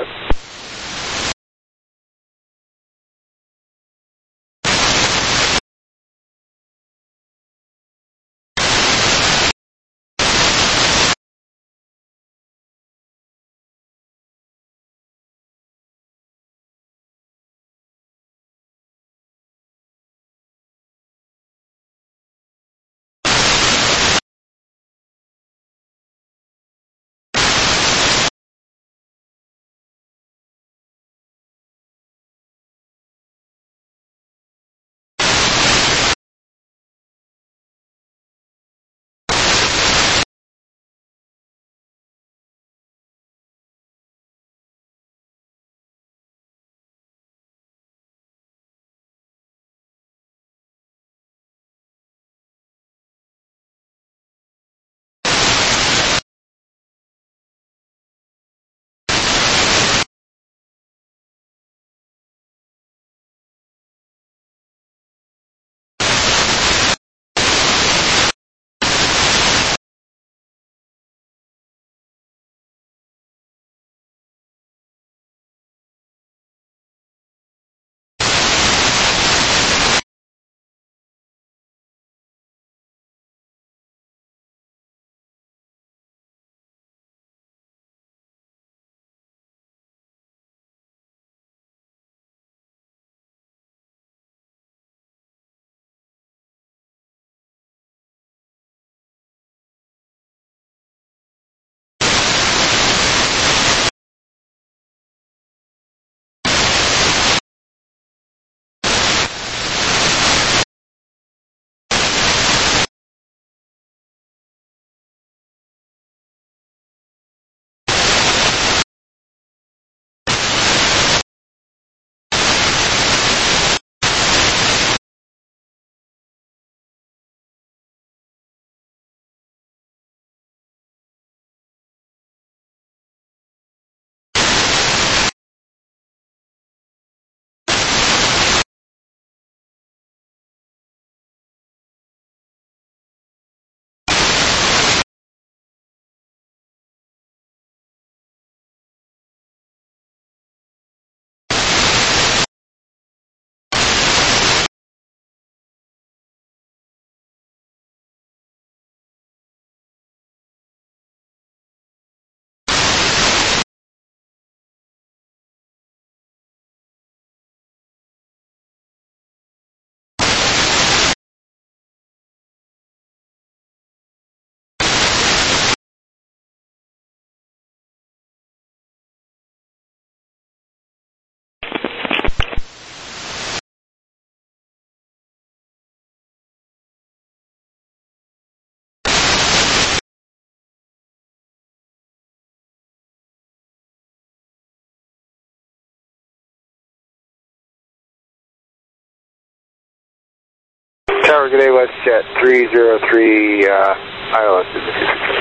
Tower, good day, WestJet three zero three, uh, I L S.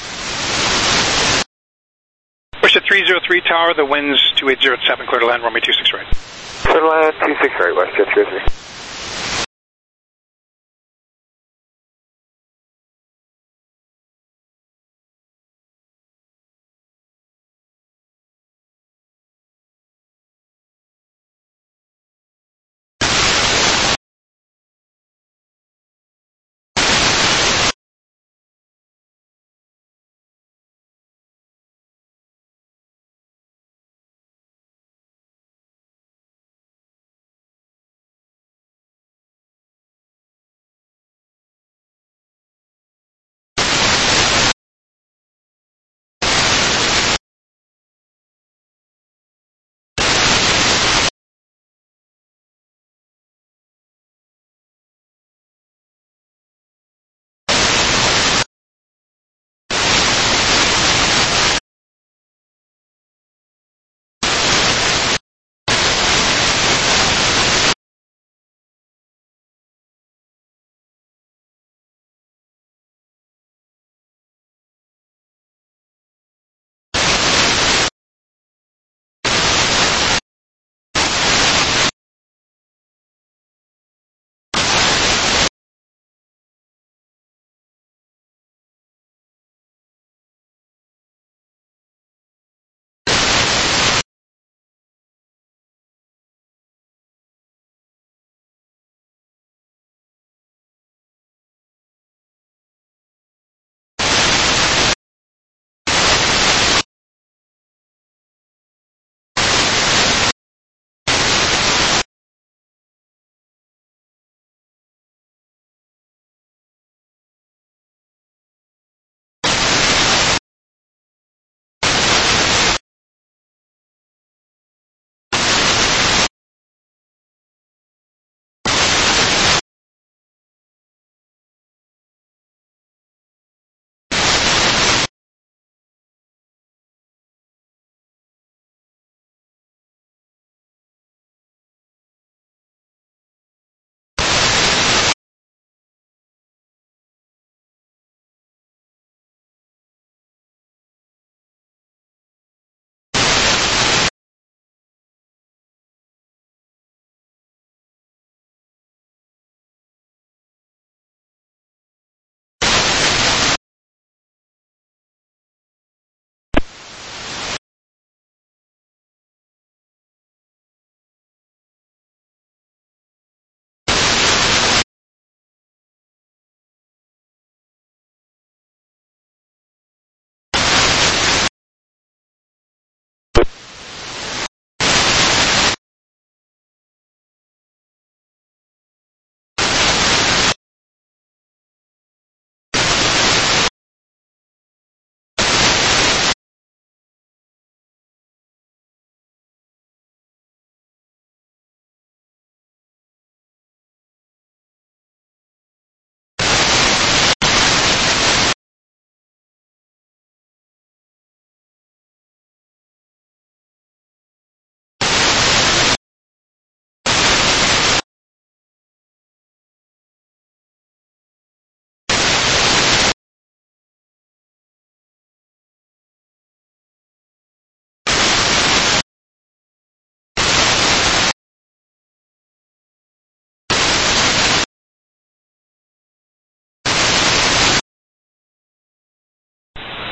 WestJet three zero three Tower, the wind's two eight zero seven, clear to land, runway two six right. Clear to land, two six right, WestJet three zero three.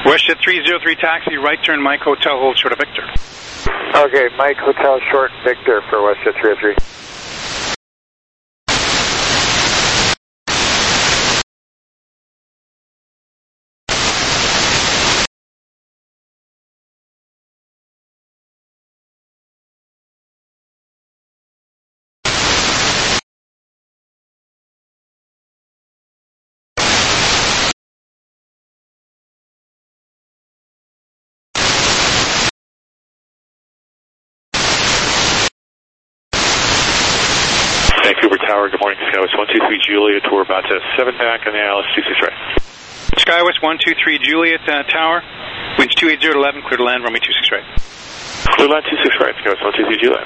WestJet three zero three taxi, right turn Mike Hotel, hold short of Victor. Okay, Mike Hotel, short Victor for WestJet three oh three. Vancouver Tower, good morning, Skywest one two three Juliet, we're about to seven back on the Alice two six right. Skywest one two three Juliet uh, Tower, winds two eight zero to eleven, clear to land, runway two six right. Clear land two six right, Skywest one two three Juliet.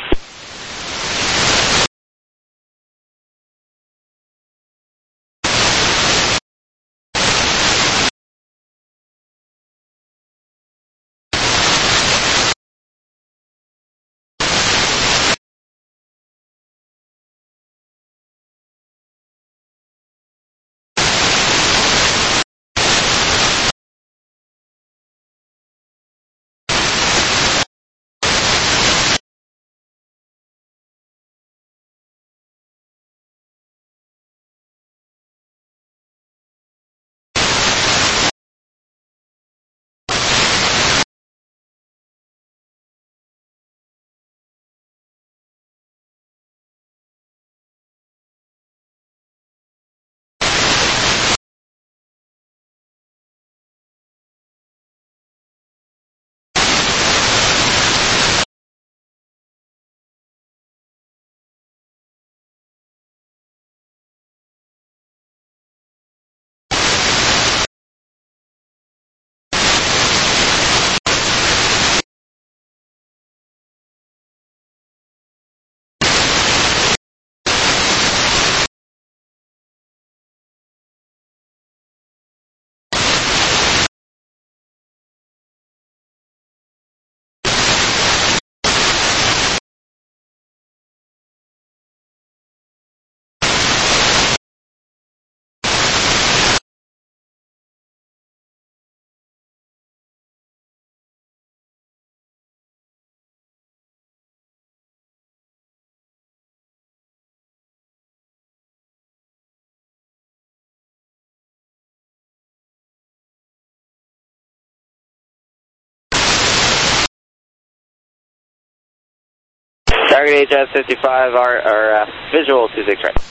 Target H S fifty-five, our, our uh, visual two six right.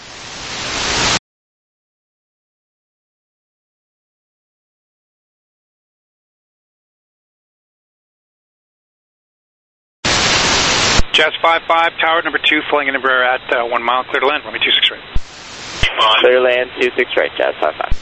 Jazz five five, tower number two, flying in Embraer at uh, one mile, clear to land, runway two six right. Clear land two six right, Jazz five five.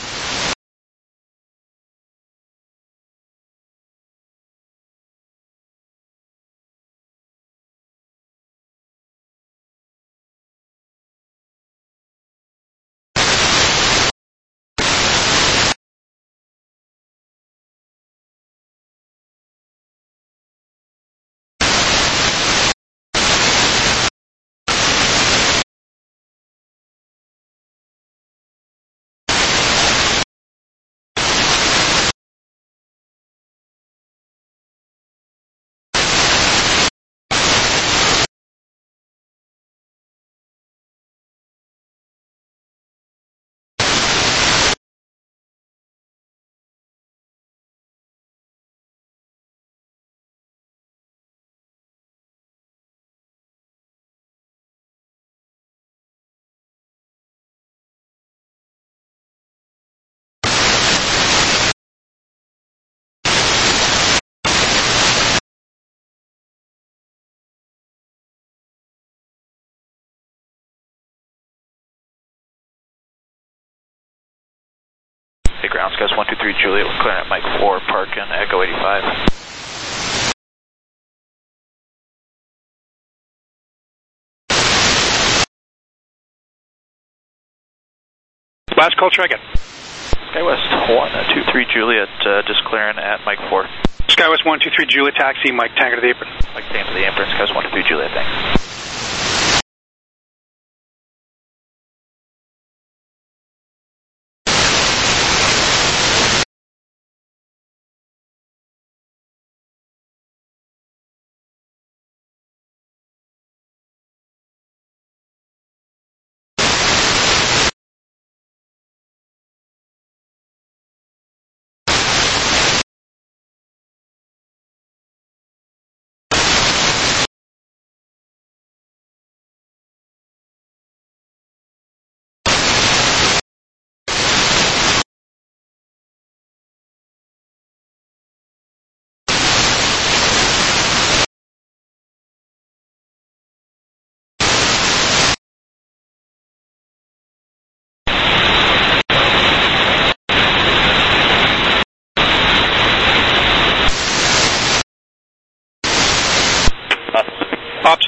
Hey, ground skies one two three Juliet, we're clearing at Mike four, park in Echo eighty-five. Last call, try again. Skywest one two three Juliet, uh, just clearing at Mike four. Skywest one two three Juliet, taxi, Mike Tango to the apron. Mike Tango to the apron, Skywest one two three Juliet, thanks.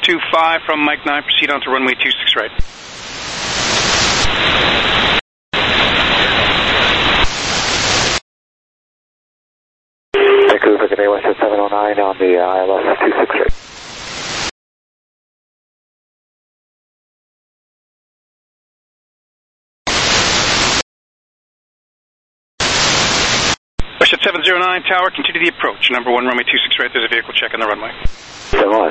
two five from Mike nine, proceed on to runway two six right. Vancouver, good day, Westjet seven oh nine on the uh, I L S two six right. Westjet seven oh nine, tower, continue the approach. Number one, runway two six right, there's a vehicle check on the runway. seven one.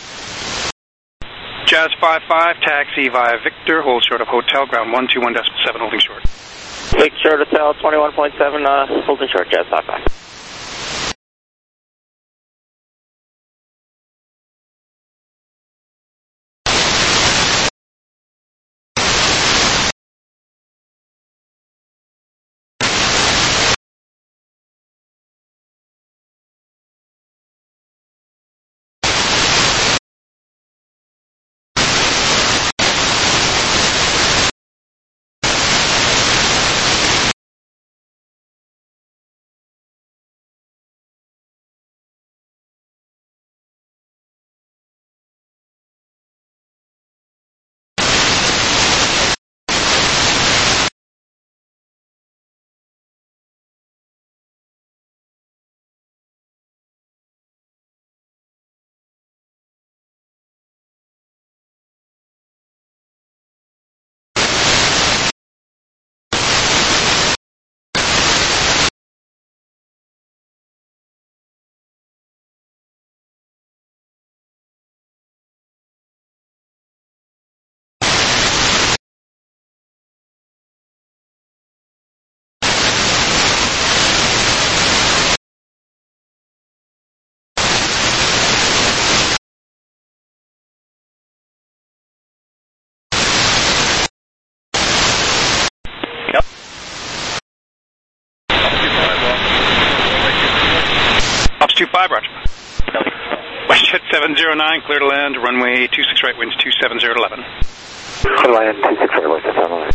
Jazz five five, taxi via Victor, hold short of hotel, ground one two one decimal seven, holding short. Victor short hotel, twenty-one point seven, uh, holding short, Jazz five five. Ops two five, roger. Westjet seven oh nine, clear to land, runway two six right, winds two seven zero eleven. Clear to land, two six right, Westjet seven oh nine.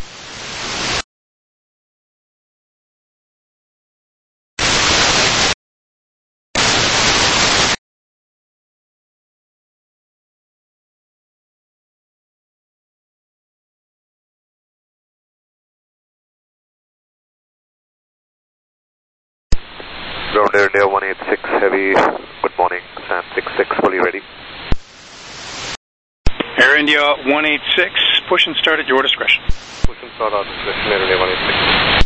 Ground Air India one eight six Heavy, good morning, Sam six six, fully ready. Air India one eight six, push and start at your discretion. Push and start on discretion, Air India one eight six.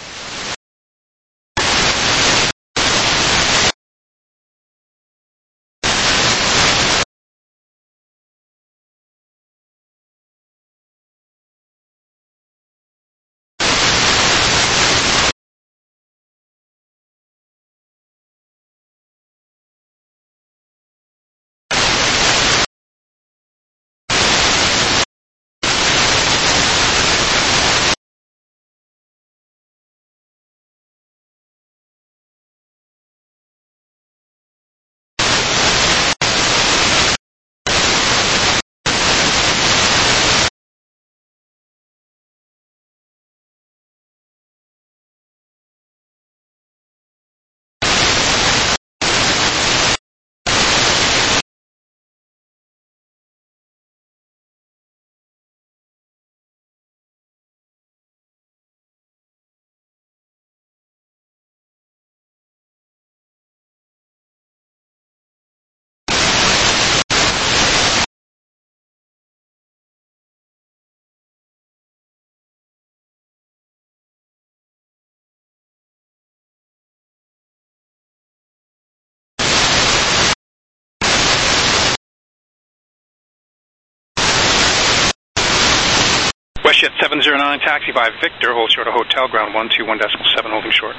Westjet seven oh nine, taxi via Victor, hold short of hotel, ground one two one decimal seven, holding short.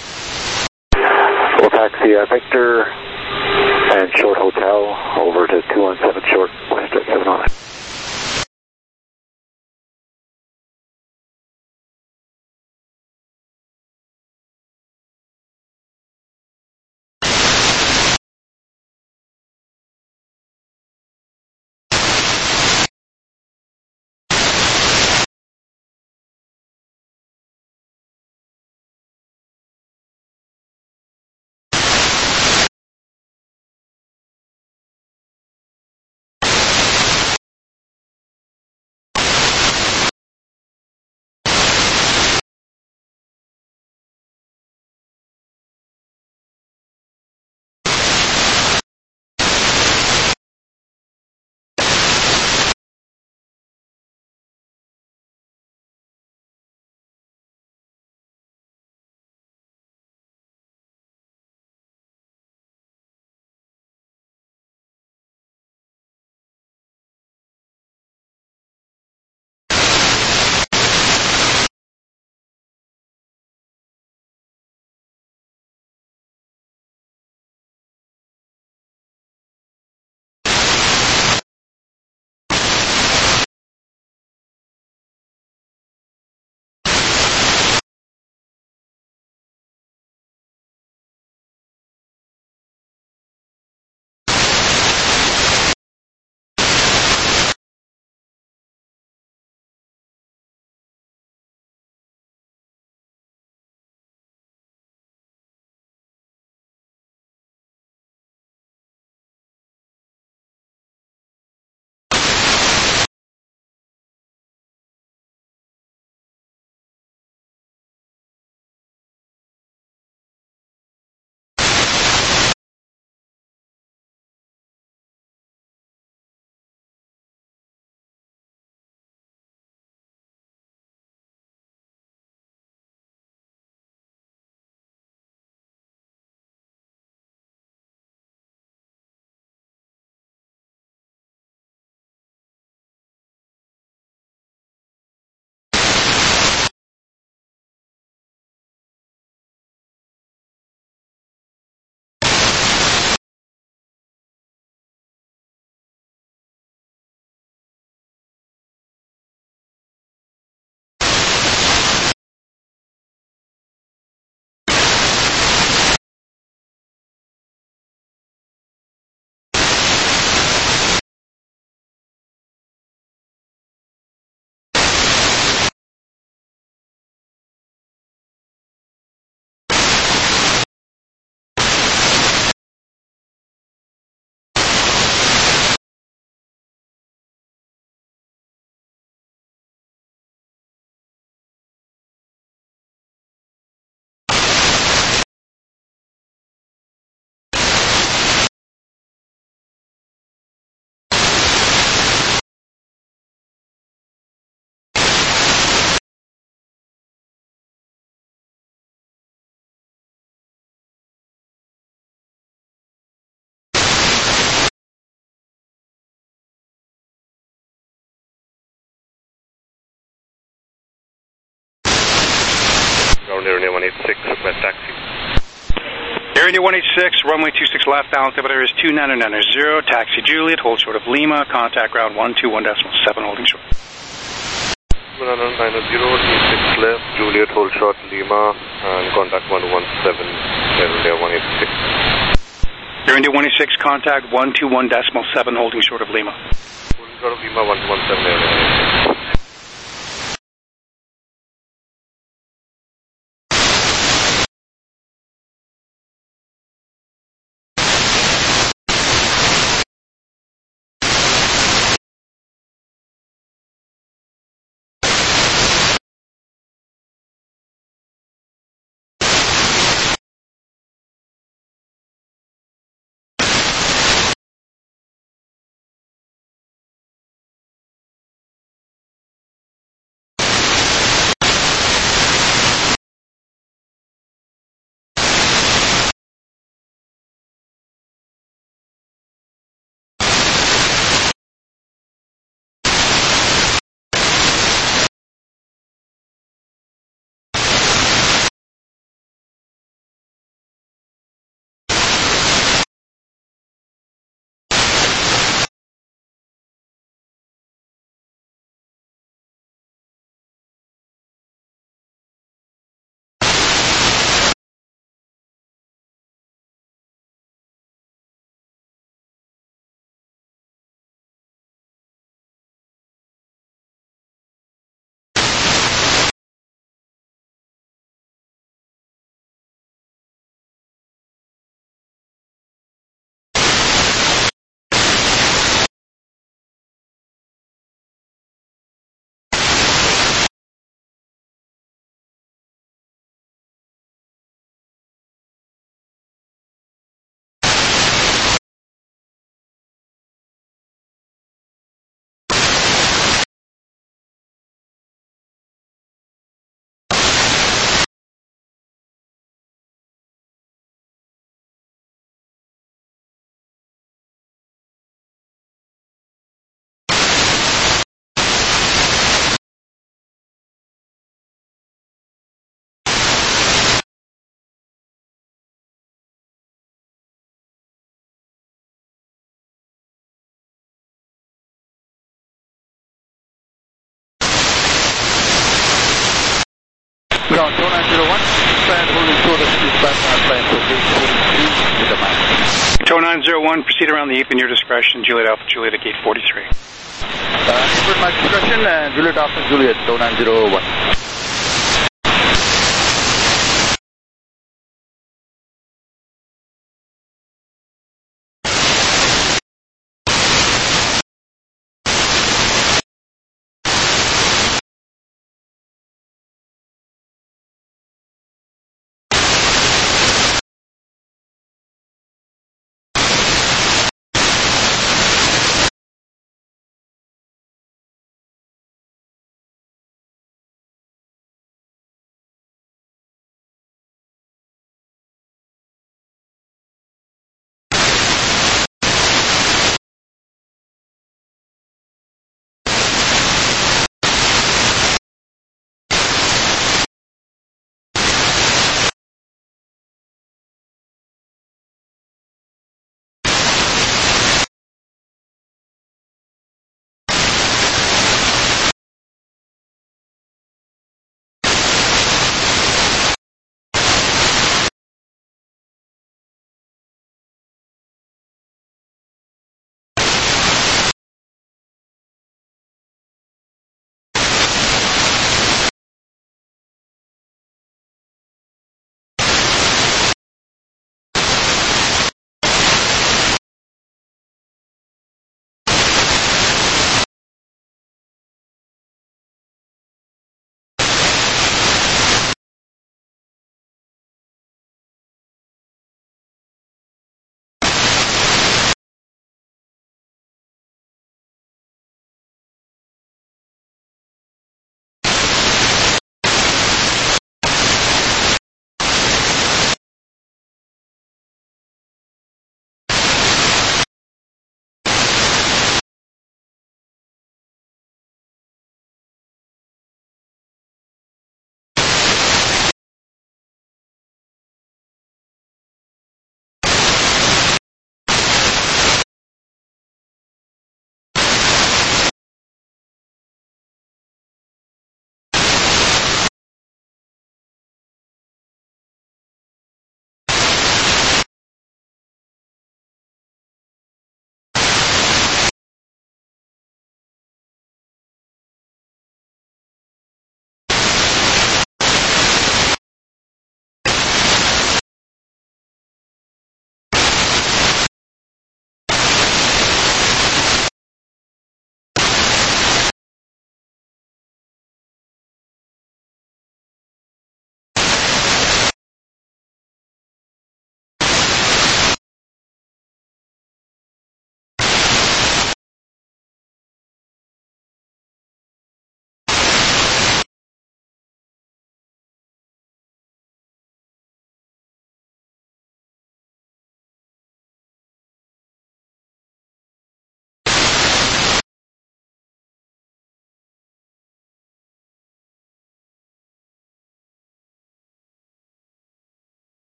Full taxi, uh, Victor, and short hotel, over to two one seven short, Westjet seven oh nine. one eight six, request taxi. Air India one eight six, runway two six left, altimeter is two nine nine zero, taxi Juliet, hold short of Lima, contact ground one two one point seven, holding short. one nine zero, two six left, Juliet, hold short Lima, and contact one one seven, Air India one eight six. Air India one eight six, contact one two one point seven, holding short of Lima. Holding short of Lima, one two one seven, Air India one eight six. Ground two nine zero one, stand holding short of eastbound flight location forty-three with a max. Tow nine zero one, proceed around the apron, your discretion, Juliet Alpha Juliet at gate forty-three. Uh, apron my discretion and Juliet Alpha Juliet, tow nine zero one.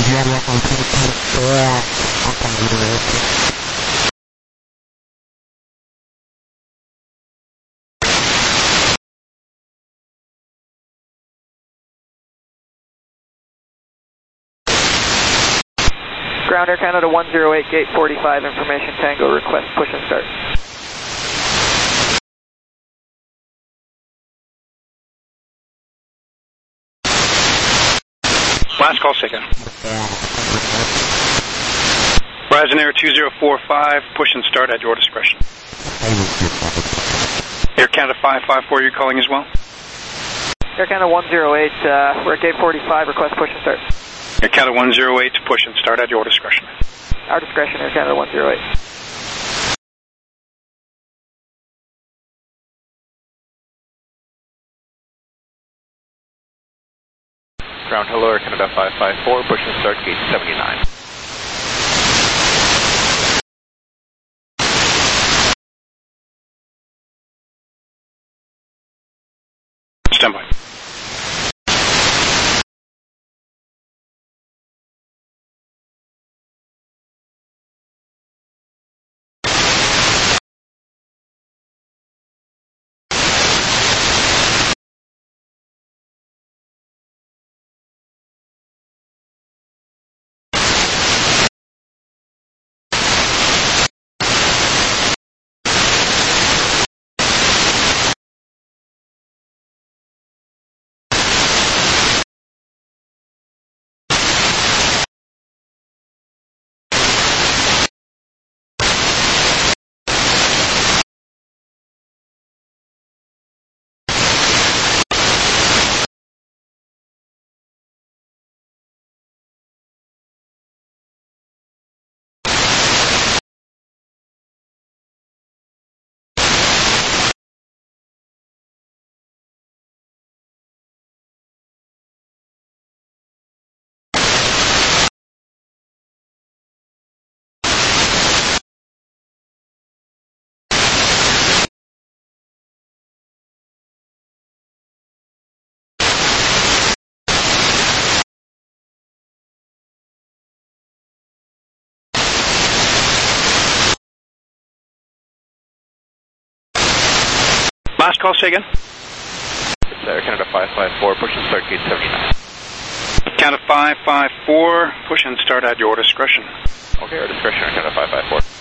Ground Air Canada one zero eight, gate forty-five, information Tango, request push and start. Last call taken. Horizon Air two zero four five, push and start at your discretion. Air Canada five five four, you're calling as well? Air Canada one zero eight, uh, we're at gate forty-five, request push and start. Air Canada one zero eight, push and start at your discretion. Our discretion, Air Canada one zero eight. Ground hello, Air Canada five five four, push and start gate seventy-nine. Stand by. Last call, say again. It's Air Canada five five four, push and start gate seventy-nine. Canada five five four, push and start at your discretion. Okay, our discretion, Air Canada five five four.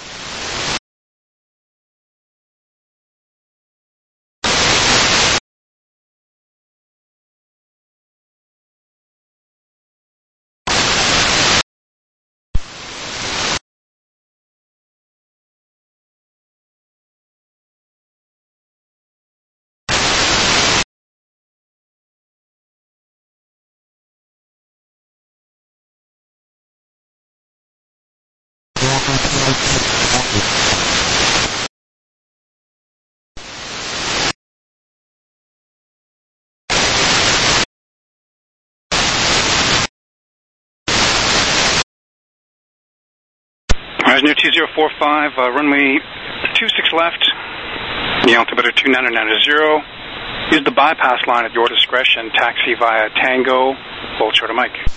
Horizon Air two zero four five, uh, runway two six left, the altimeter two nine nine zero. Use the bypass line at your discretion, taxi via Tango, hold short of Mike.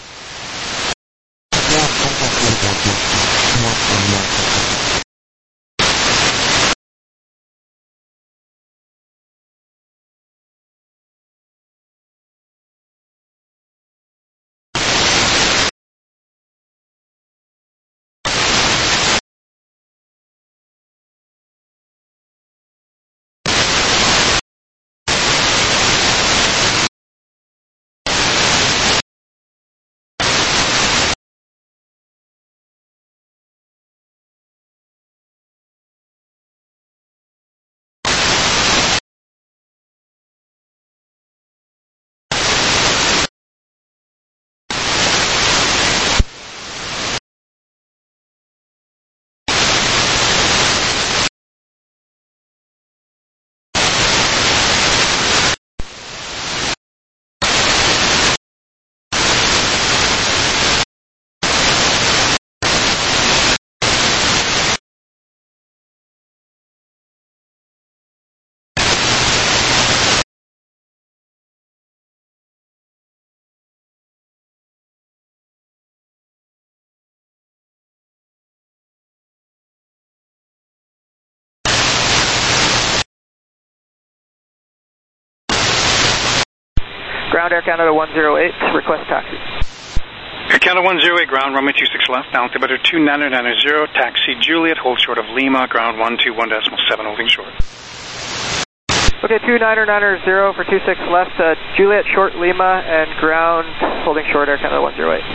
Ground Air Canada one zero eight, request taxi. Air Canada one zero eight, ground, runway two six left, altimeter two nine nine zero, taxi Juliet, hold short of Lima, ground one two one decimal seven, holding short. Okay, two nine nine zero for two six left, uh, Juliet, short Lima, and ground, holding short, Air Canada one zero eight.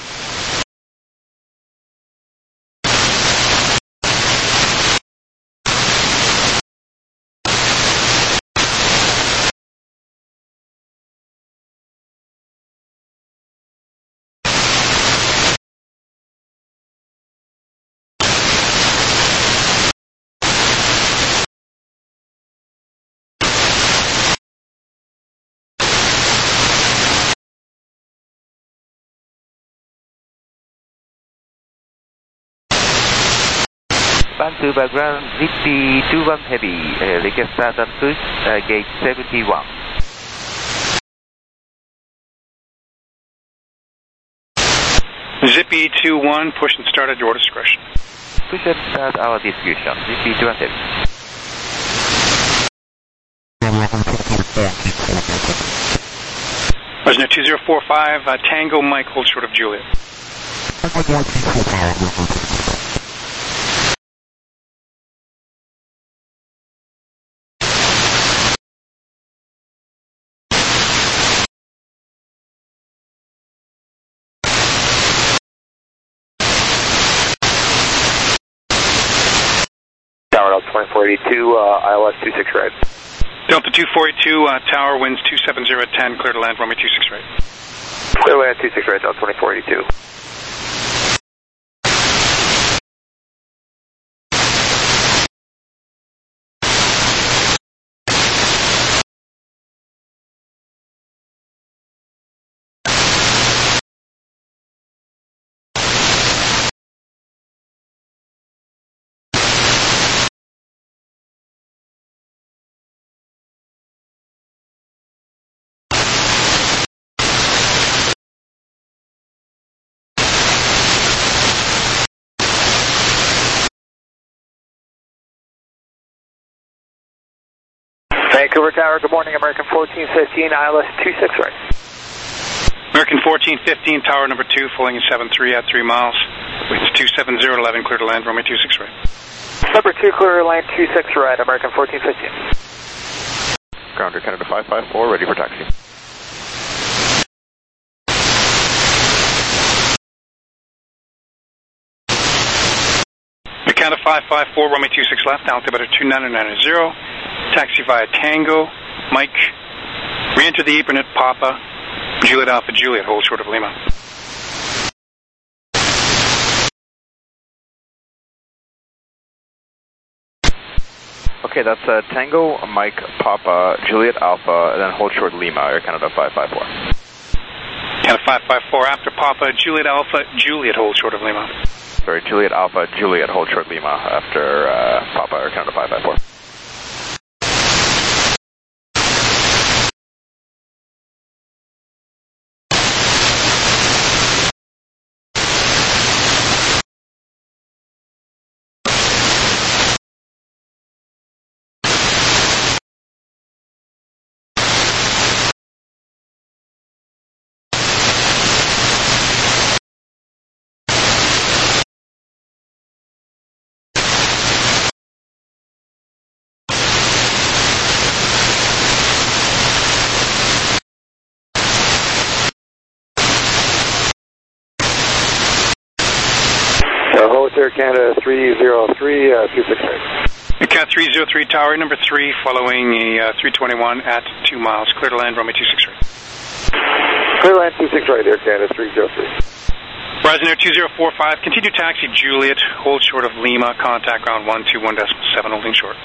Vancouver ground, Zippy two one heavy, uh, request start and push, uh, gate seventy-one. Zippy two one, push and start at your discretion. Push and start our discussion, Zippy two one heavy. Fresno two zero four five, uh, Tango Mike, hold short of Juliet. Tower twenty-four eighty-two, uh, I L S two six right. Delta two four eight two, uh, tower winds two seven zero at ten, clear to land, runway two six right. Clear to land two six right, Delta twenty-four eighty-two. Vancouver Tower, good morning, American fourteen fifteen, I L S two six right. American fourteen fifteen, tower number two, flying in seven three at three miles. Winds two seven zero at eleven, clear to land, runway two six right. Number two, clear to land two six right, American fourteen fifteen. Ground Air Canada five five four, ready for taxi. Air Canada five five four, runway two six left, altimeter two nine nine zero. Taxi via Tango, Mike, re-enter the apron at Papa, Juliet Alpha Juliet, hold short of Lima. Okay, that's uh, Tango, Mike, Papa, Juliet Alpha, and then hold short Lima, Air Canada five five four. Canada five five four, after Papa, Juliet Alpha, Juliet, hold short of Lima. Sorry, Juliet Alpha, Juliet, hold short Lima, after uh, Papa, Air Canada five five four. Air Canada three zero three, uh, two six right. Air Canada three zero three, tower number three, following a uh, three twenty-one at two miles, clear to land, runway two six right. Clear land two six right, Air Canada three zero three. Horizon Air two zero four five, continue taxi Juliet, hold short of Lima, contact ground one two one decimal seven, holding short.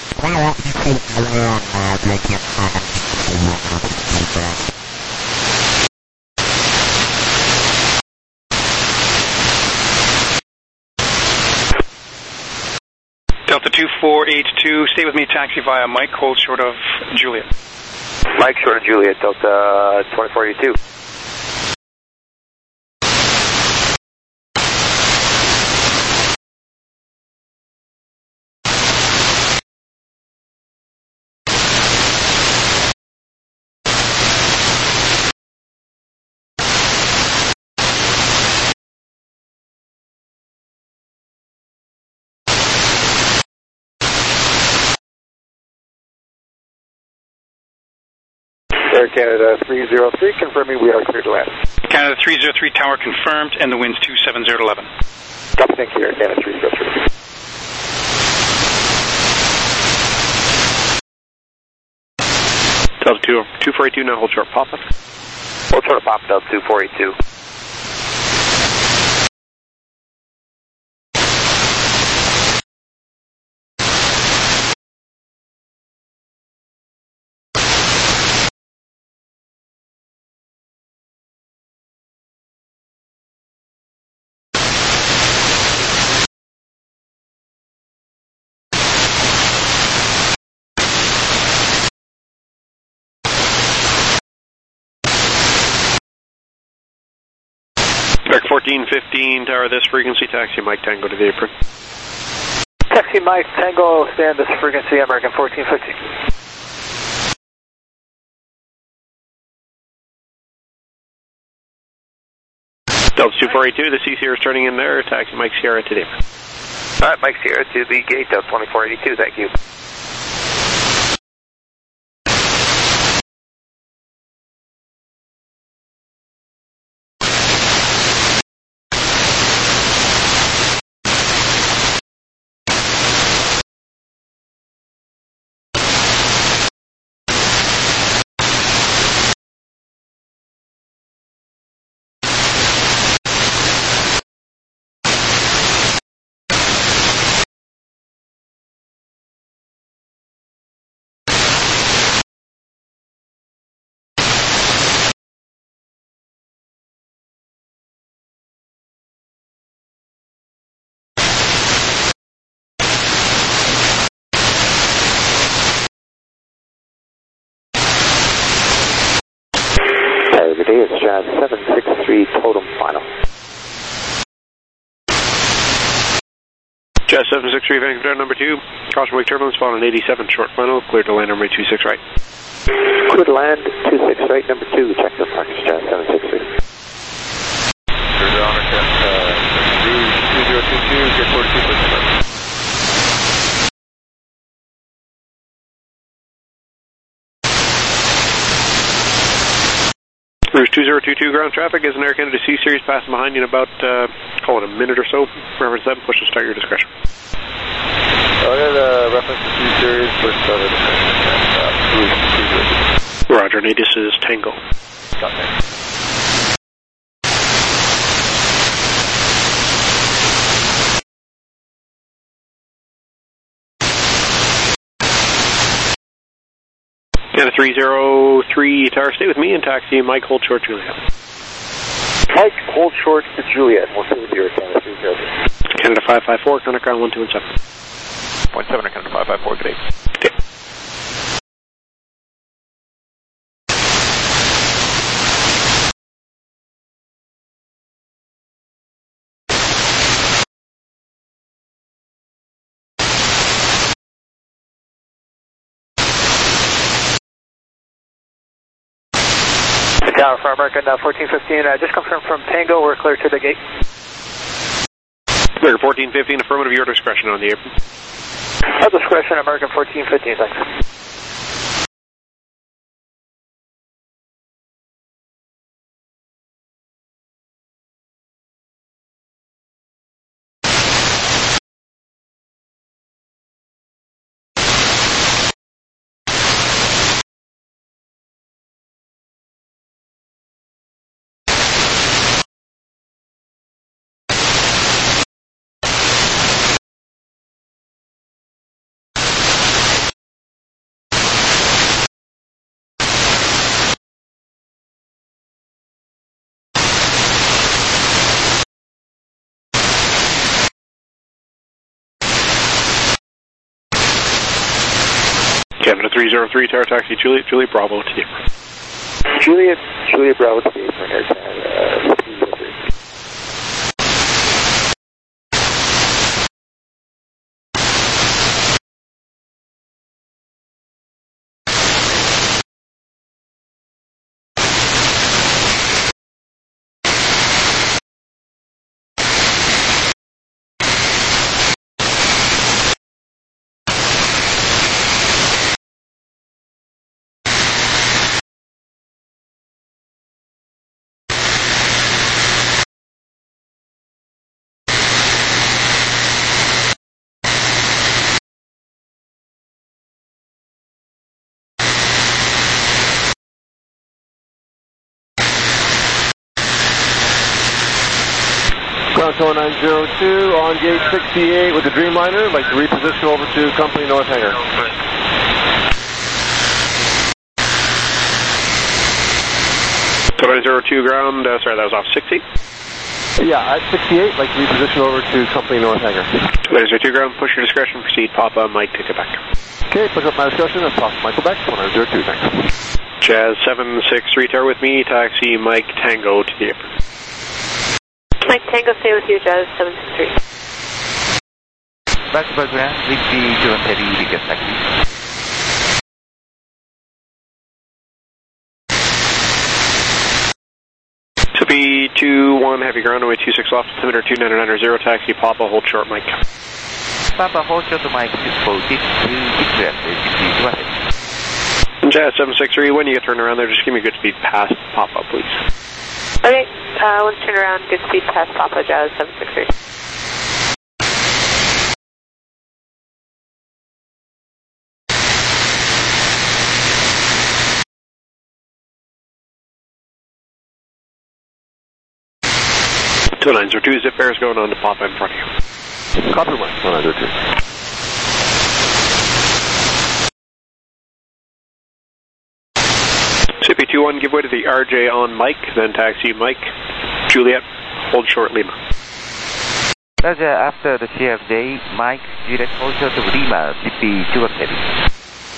Delta two four eight two, stay with me, taxi via Mike, hold short of Juliet. Mike, short of Juliet, Delta twenty-four eighty-two. Air Canada three zero three, confirming we are clear to land. Canada three zero three tower confirmed, and the wind's two seven zero to eleven. Copy, thank you, Air Canada three zero three. Delta two, two four eight two, now hold short pop up. Hold short pop, Delta two four eight two. fourteen fifteen, tower this frequency, taxi Mike Tango to the apron. Taxi Mike Tango, stand this frequency, American fourteen fifteen. Delta two four eight two, the C Sierra is turning in there, taxi Mike Sierra to the apron. Alright, Mike Sierra to the gate, Delta twenty-four eighty-two, thank you. Today is Jazz seven six three, totem final. Jazz seven six three, Vancouver number two, caution wake turbulence, following eighty-seven, short final, clear to land runway two six right. Clear to land two six right, number two, check the park, Jazz seven six three. Clear to honor test, uh, two zero two two, get forty-two, please. Cruise two zero two two, ground traffic is an Air Canada C Series passing behind you in about, uh, call it a minute or so. Reference seven, push and start your discretion. Oh, yeah, the reference to C Series, push start your discretion. Roger, Natus is Tango. Got Canada three zero three, tower, stay with me and taxi Mike, hold short Juliet. Mike, hold short to Juliet, we'll see with you at Canada three zero three. Canada five five four, contact ground one two and seven. Point seven, Canada five five four, good day. Okay. Tower for American uh, fourteen fifteen, uh, just confirm from Tango, we're clear to the gate. Clear fourteen fifteen, affirmative, your discretion on the apron. Our discretion, American fourteen fifteen, thanks. Canada three zero three, tower taxi Juliet, Juliet Bravo to the apron. Juliet, Juliet Bravo to the apron, Air Canada. Tower nine zero two on gate sixty-eight with the Dreamliner. I'd like to reposition over to Company North Hangar. Tower nine zero two ground, uh, sorry, that was off sixty. Yeah, at sixty-eight, I'd like to reposition over to Company North Hangar. Tower nine zero two ground, push your discretion, proceed, Papa, Mike, take it back. Okay, push up my discretion, and Papa Michael back, Tower nine zero two, thanks. Jazz seven six three tower with me, taxi Mike Tango to the apron. Mike Tango, stay with you, Jazz seven six three. Back to ground, Whiskey two one heavy, Vegas taxi. To be two one heavy ground, away two six left, altimeter two nine nine zero, taxi Papa, hold short Mike. Papa, hold short to Mike, six four six two six left, Whiskey two one heavy. Jazz seven six three, when you get turned around there, just give me a good speed past Papa, please. Okay, uh, let's turn around, good speed past Papa, Jazz seven six three. Two nine zero two, zip bears going on to Papa in front of you. Copy one, two nine zero two. C P two one, give way to the R J on Mike, then taxi Mike, Juliet, hold short Lima. Roger, after the C F J, Mike, Juliet, hold short to Lima, C P two one heavy.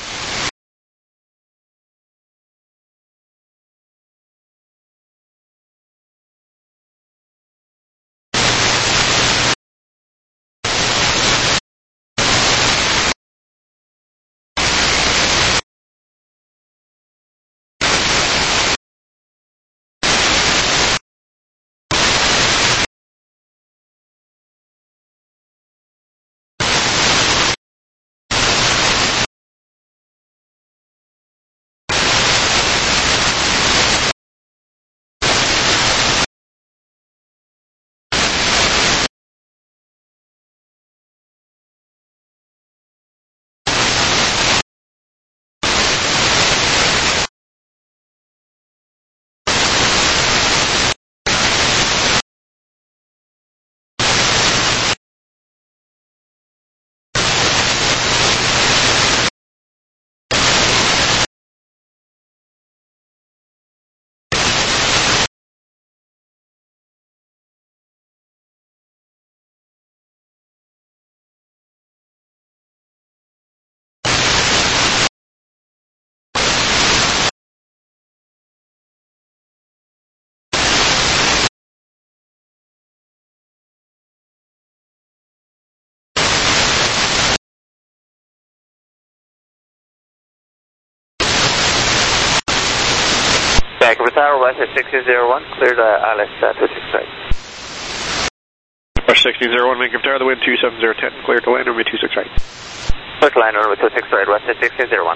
Vancouver Tower, West at sixty oh one, cleared uh, Alice uh, two six right. West sixty oh one, Vancouver Tower, the wind two seven zero ten, cleared to land runway two six right. Clear to land runway two six right, West at sixty oh one.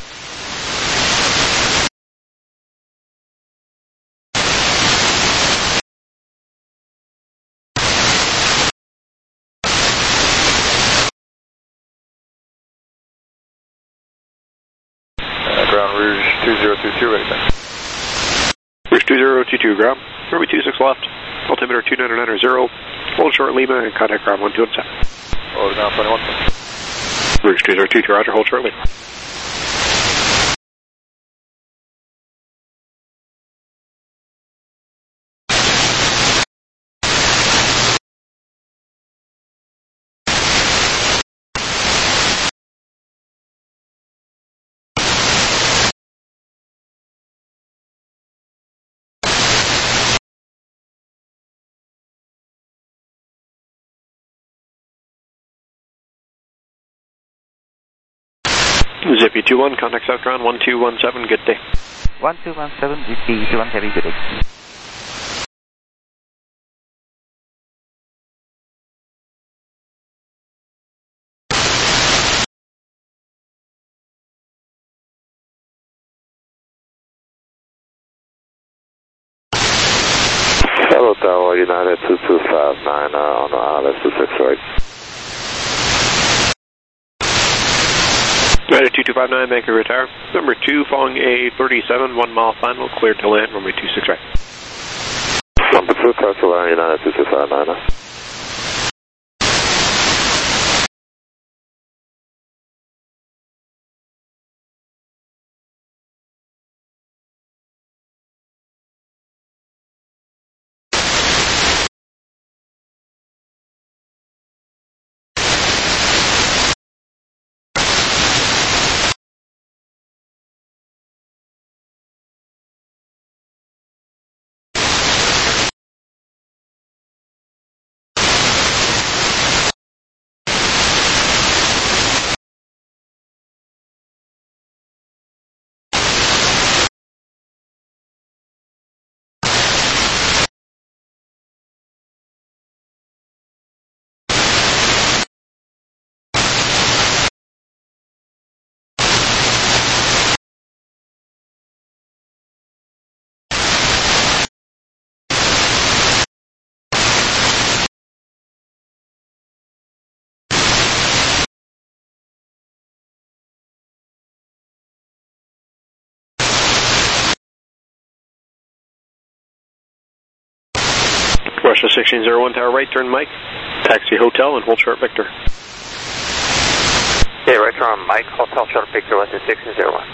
Uh, ground Rouge two zero two two, ready back. Rouge two zero two two, ground. Runway two six left, altimeter two nine nine zero, hold short Lima, and contact ground one two one seven. Hold ground twenty-one. Rouge two zero two two, roger, hold short Lima. Zippy two one, contact south ground one two one seven, good day. one two one seven, Zippy two one heavy, good day. Hello Tower, United two two five nine uh, on the Alice two six right. United two two five nine, Vancouver Tower. Number two, following A thirty-seven, one mile final, cleared to land, runway two six right. Number two, Tower, United two two five nine. Westjet sixteen zero one, tower right, turn Mike. Taxi Hotel and hold short Victor. Okay, right turn Mike, Hotel short Victor, Westjet sixteen zero one.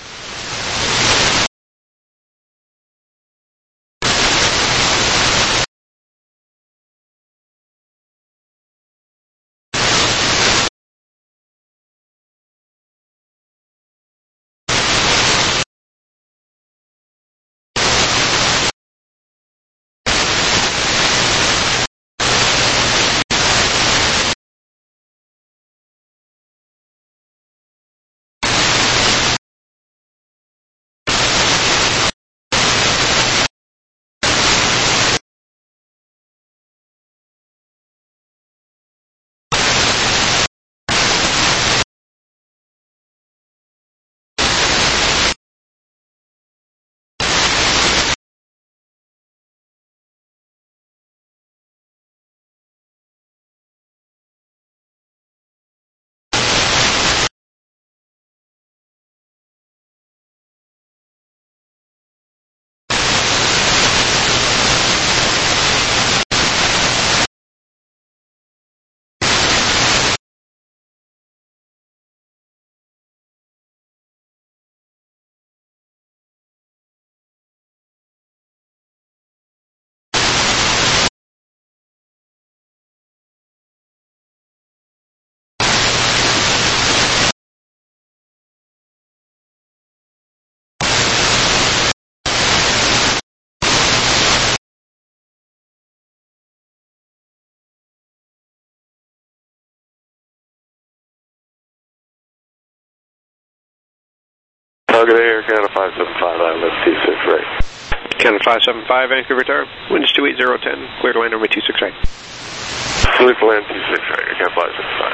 Target Air Canada five seven five, I lift two six right. Canada five seven five, Vancouver Tower, winds two eight zero ten, clear to land runway two six right. Clear to land two six right, Canada five seven five.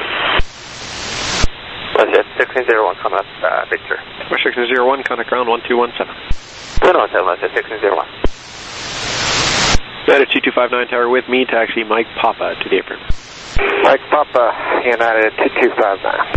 Westjet sixteen zero one, coming up, uh, Victor. Westjet sixteen zero one, contact ground one two one seven. one one seven, Westjet sixteen zero one. United two two five nine, tower with me, taxi Mike Papa to the apron. Mike Papa, United two two five nine.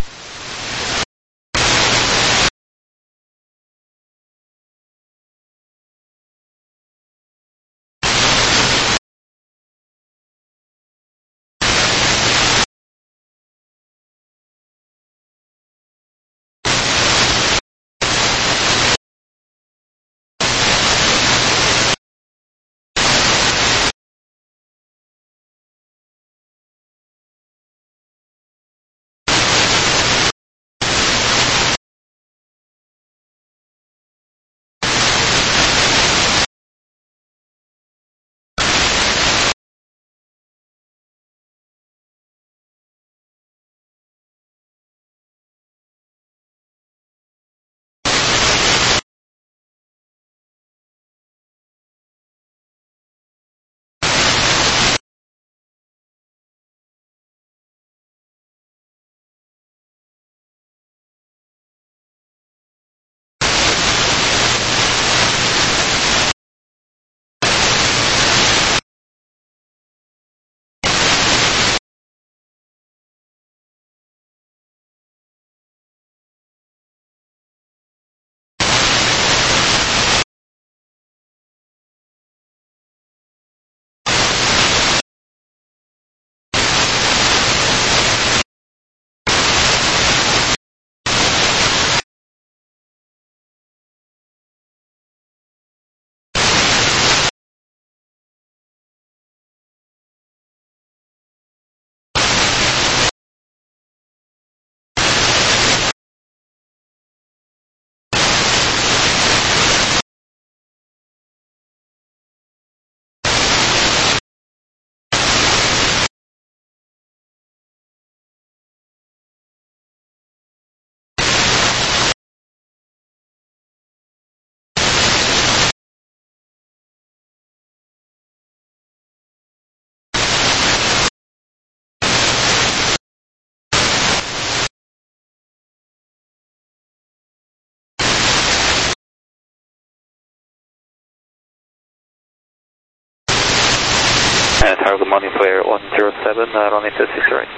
And tower, good morning, player one zero seven, uh, runway two six right.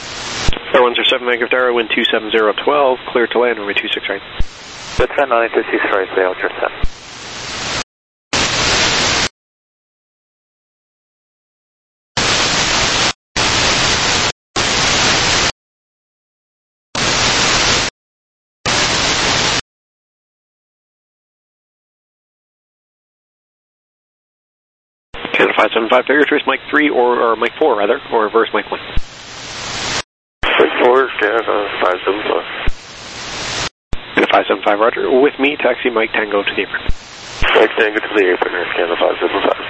Air one zero seven, Vancouver Tower, wind two seven zero twelve, clear to land, runway two six right. Good, runway two six right, play out your seven. Canada five seven five, Tiger Trace Mike three, or, or Mike four rather, or reverse Mike one. Mike four, Canada five seven five. Canada five seven five, roger. With me, taxi Mike Tango to the apron. Mike Tango to the apron, Canada five seven five.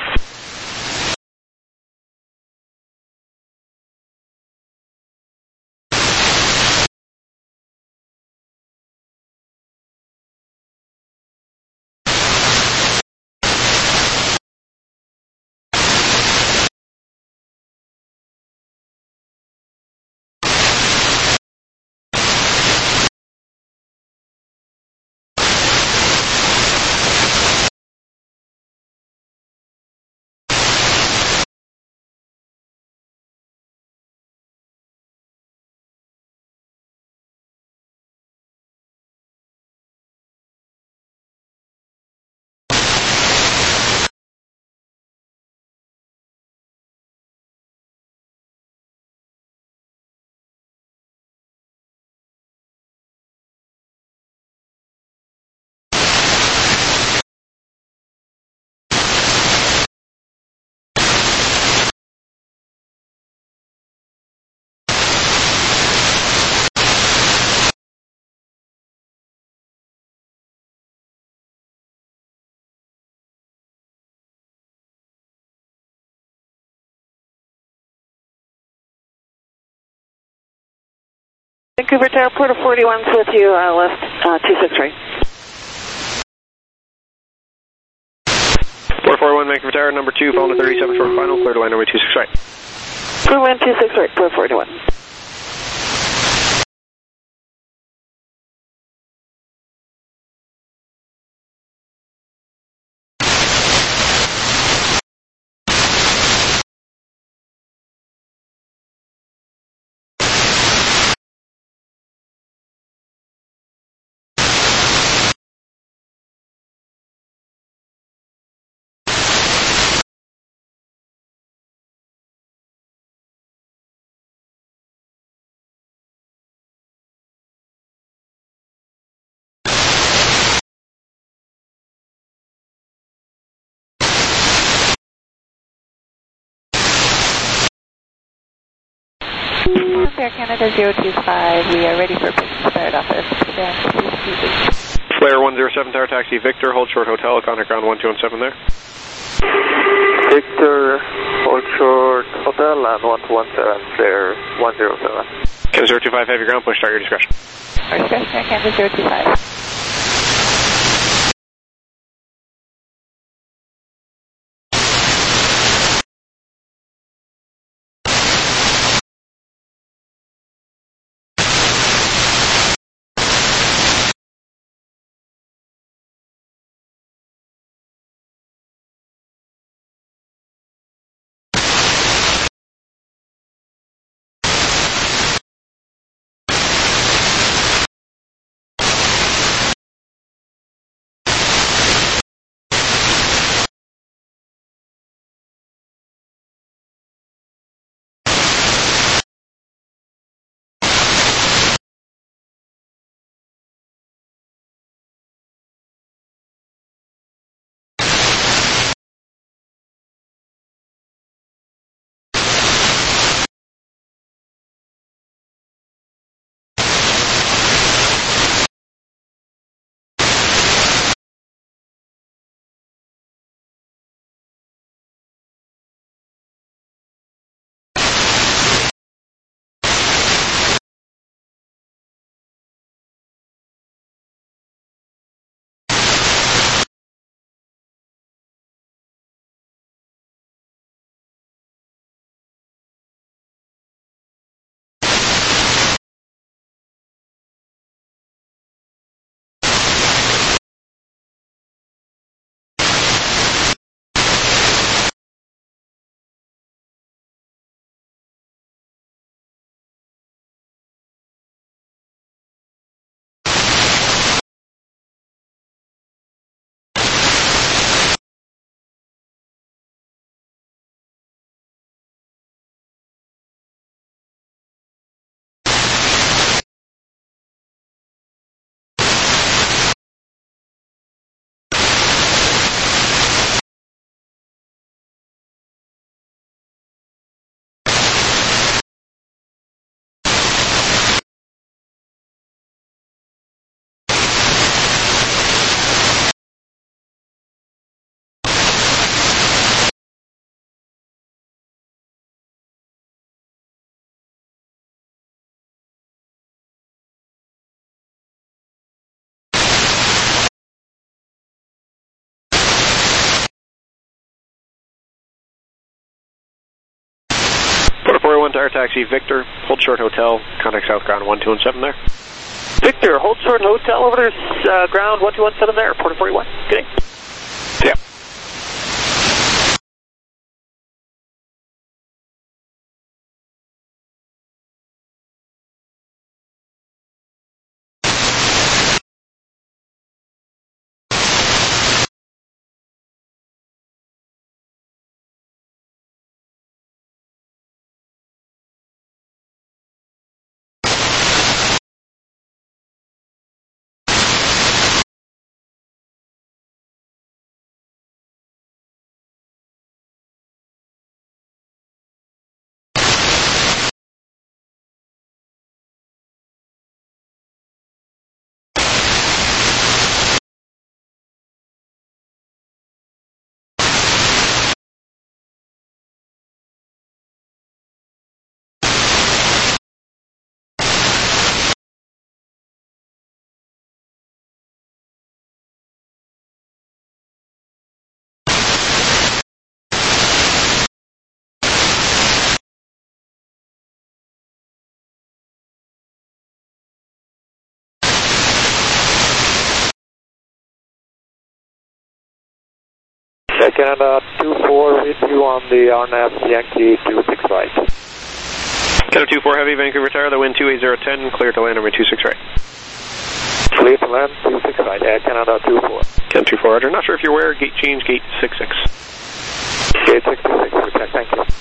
Vancouver Tower, Porter forty-one's with you, uh, left uh, two six right. Porter forty-one, Vancouver Tower, number two, phone to thirty-seven short final, clear to line number two six right. Clear line two six right, Porter forty-one. Air Canada zero two five, we are ready for push start office. Flare one zero seven Tower Taxi Victor, hold short hotel, contact ground one two one seven there. Victor, hold short hotel and one two one seven, Flare one zero seven. Canada zero two five, heavy ground, push start your discretion. Our discretion, Air Canada zero two five. four oh one Tower Taxi, Victor, hold short hotel, contact South Ground one two one seven there. Victor, hold short hotel over to uh, ground one two one seven there, Port forty-one. Good day. Yeah. Canada two four with you on the R N F Yankee two six right. Canada two four Heavy, Vancouver Tower, the wind two eight zero ten, clear to land over two six right. Clear to land two six right, Air Canada two four. Canada two four, Roger. Not sure if you're aware, gate change, gate six six. Gate six six, okay, thank you.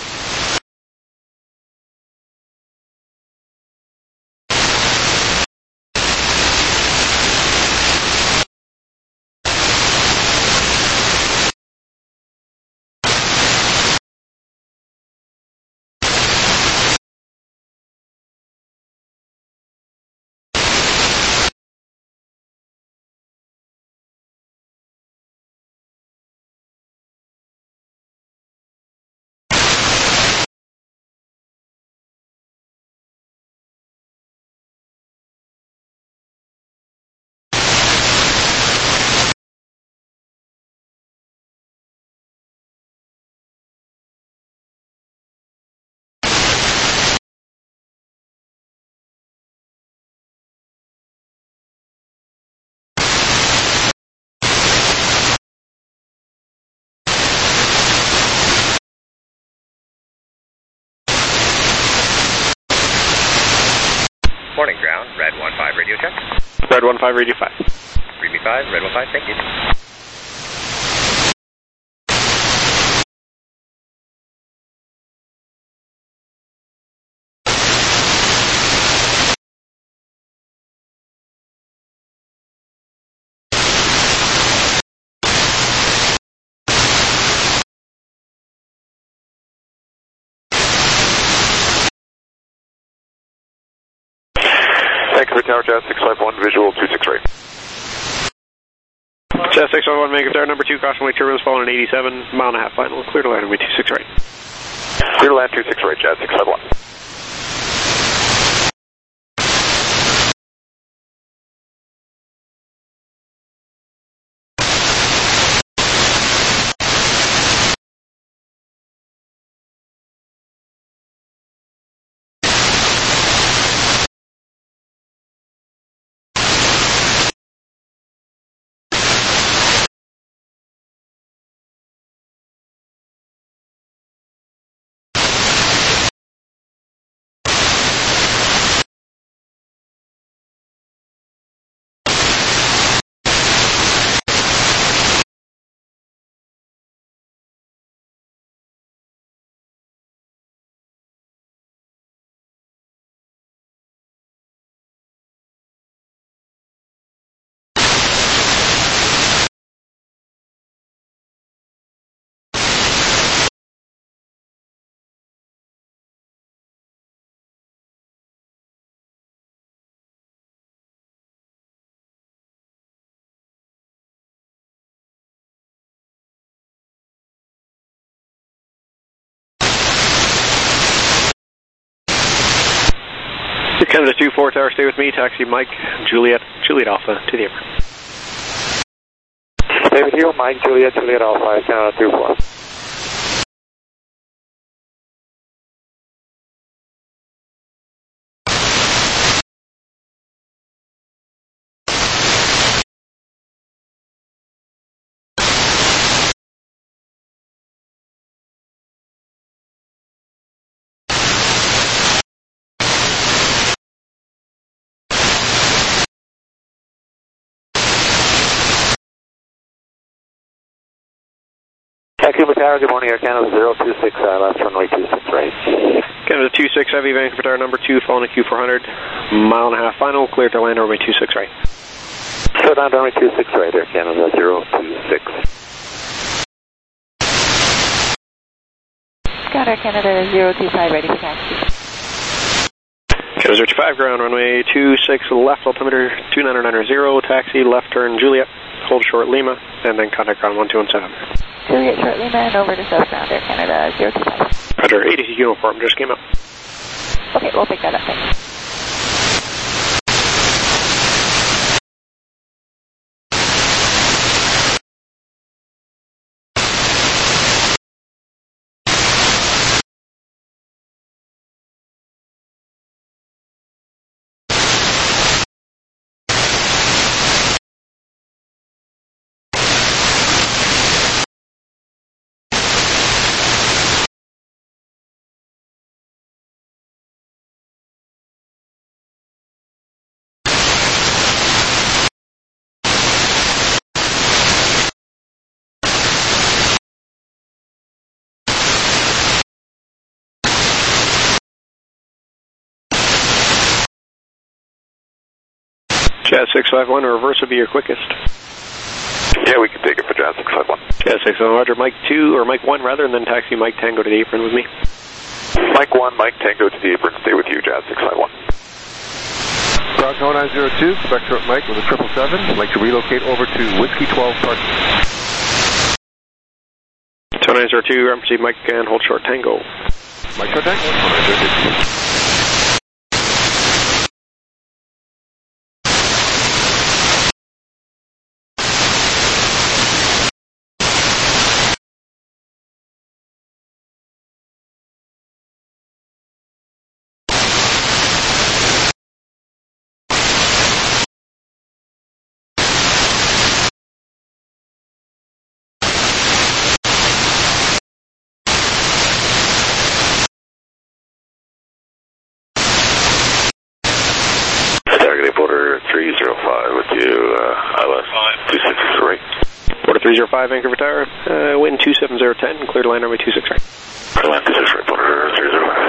Morning, ground. Red one five, radio check. Red one five, radio five. Read me five, Red one five, thank you. Vancouver Tower, Jazz six five one, visual two six right. Jazz six five one, Vancouver Tower, number two, caution wake turbulence following an eighty-seven, mile and a half final, clear to land runway two six right. Clear to land two six right, Jazz six five one. Canada two four Tower, stay with me, taxi Mike, Juliet, Juliet Alpha to the airport. Stay with you, Mike, Juliet, Juliet Alpha, Canada two four. Taxi Tower, good morning, Air Canada zero two six, uh, left runway two six right. Canada two six Heavy, Vancouver Tower number two, following a Q four hundred, mile and a half final, clear to land runway two six right. Shut down runway two six right, Air Canada zero two six. Ground Air Canada zero two five, ready for taxi. Canada zero two five, ground runway two six left, altimeter two nine nine zero, taxi left turn Juliet, hold short Lima, and then contact ground one two one seven. Juliet short Lima and over to South Ground Air Canada zero two five. Roger, A T C uniform just came up. Okay, we'll pick that up, thanks. Jazz six five one, reverse would be your quickest. Yeah, we can take it for Jazz six five one. Jazz six five one, Roger, Mike two, or Mike one rather, and then taxi Mike Tango to the apron with me. Mike one, Mike Tango to the apron, stay with you, Jazz six five one. Ground two nine zero two, Spectrum Mike with a triple seven. I'd like to relocate over to Whiskey twelve parking. two nine zero two, proceed Mike and hold short Tango. Mike short Tango, two nine zero two. three zero five, Vancouver Tower, uh, wind two seven zero ten, clear to land runway two six right. Clear to land two six right, border three zero five.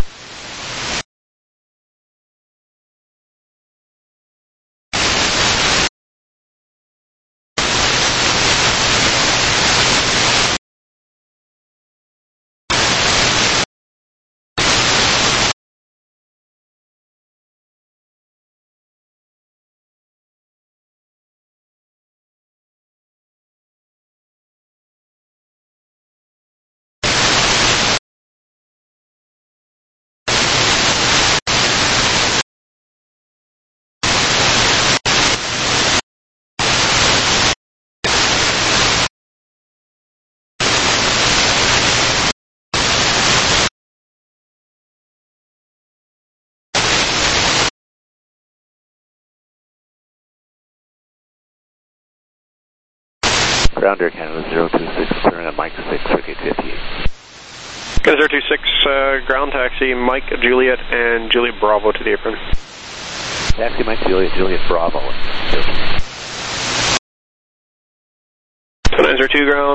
Ground Air Canada zero two six, clearing on Mike six, circuit fifty-eight. Canada zero two six, uh, ground taxi, Mike, Juliet, and Juliet Bravo to the apron. Taxi Mike, Juliet, Juliet Bravo. two nine zero two, ground.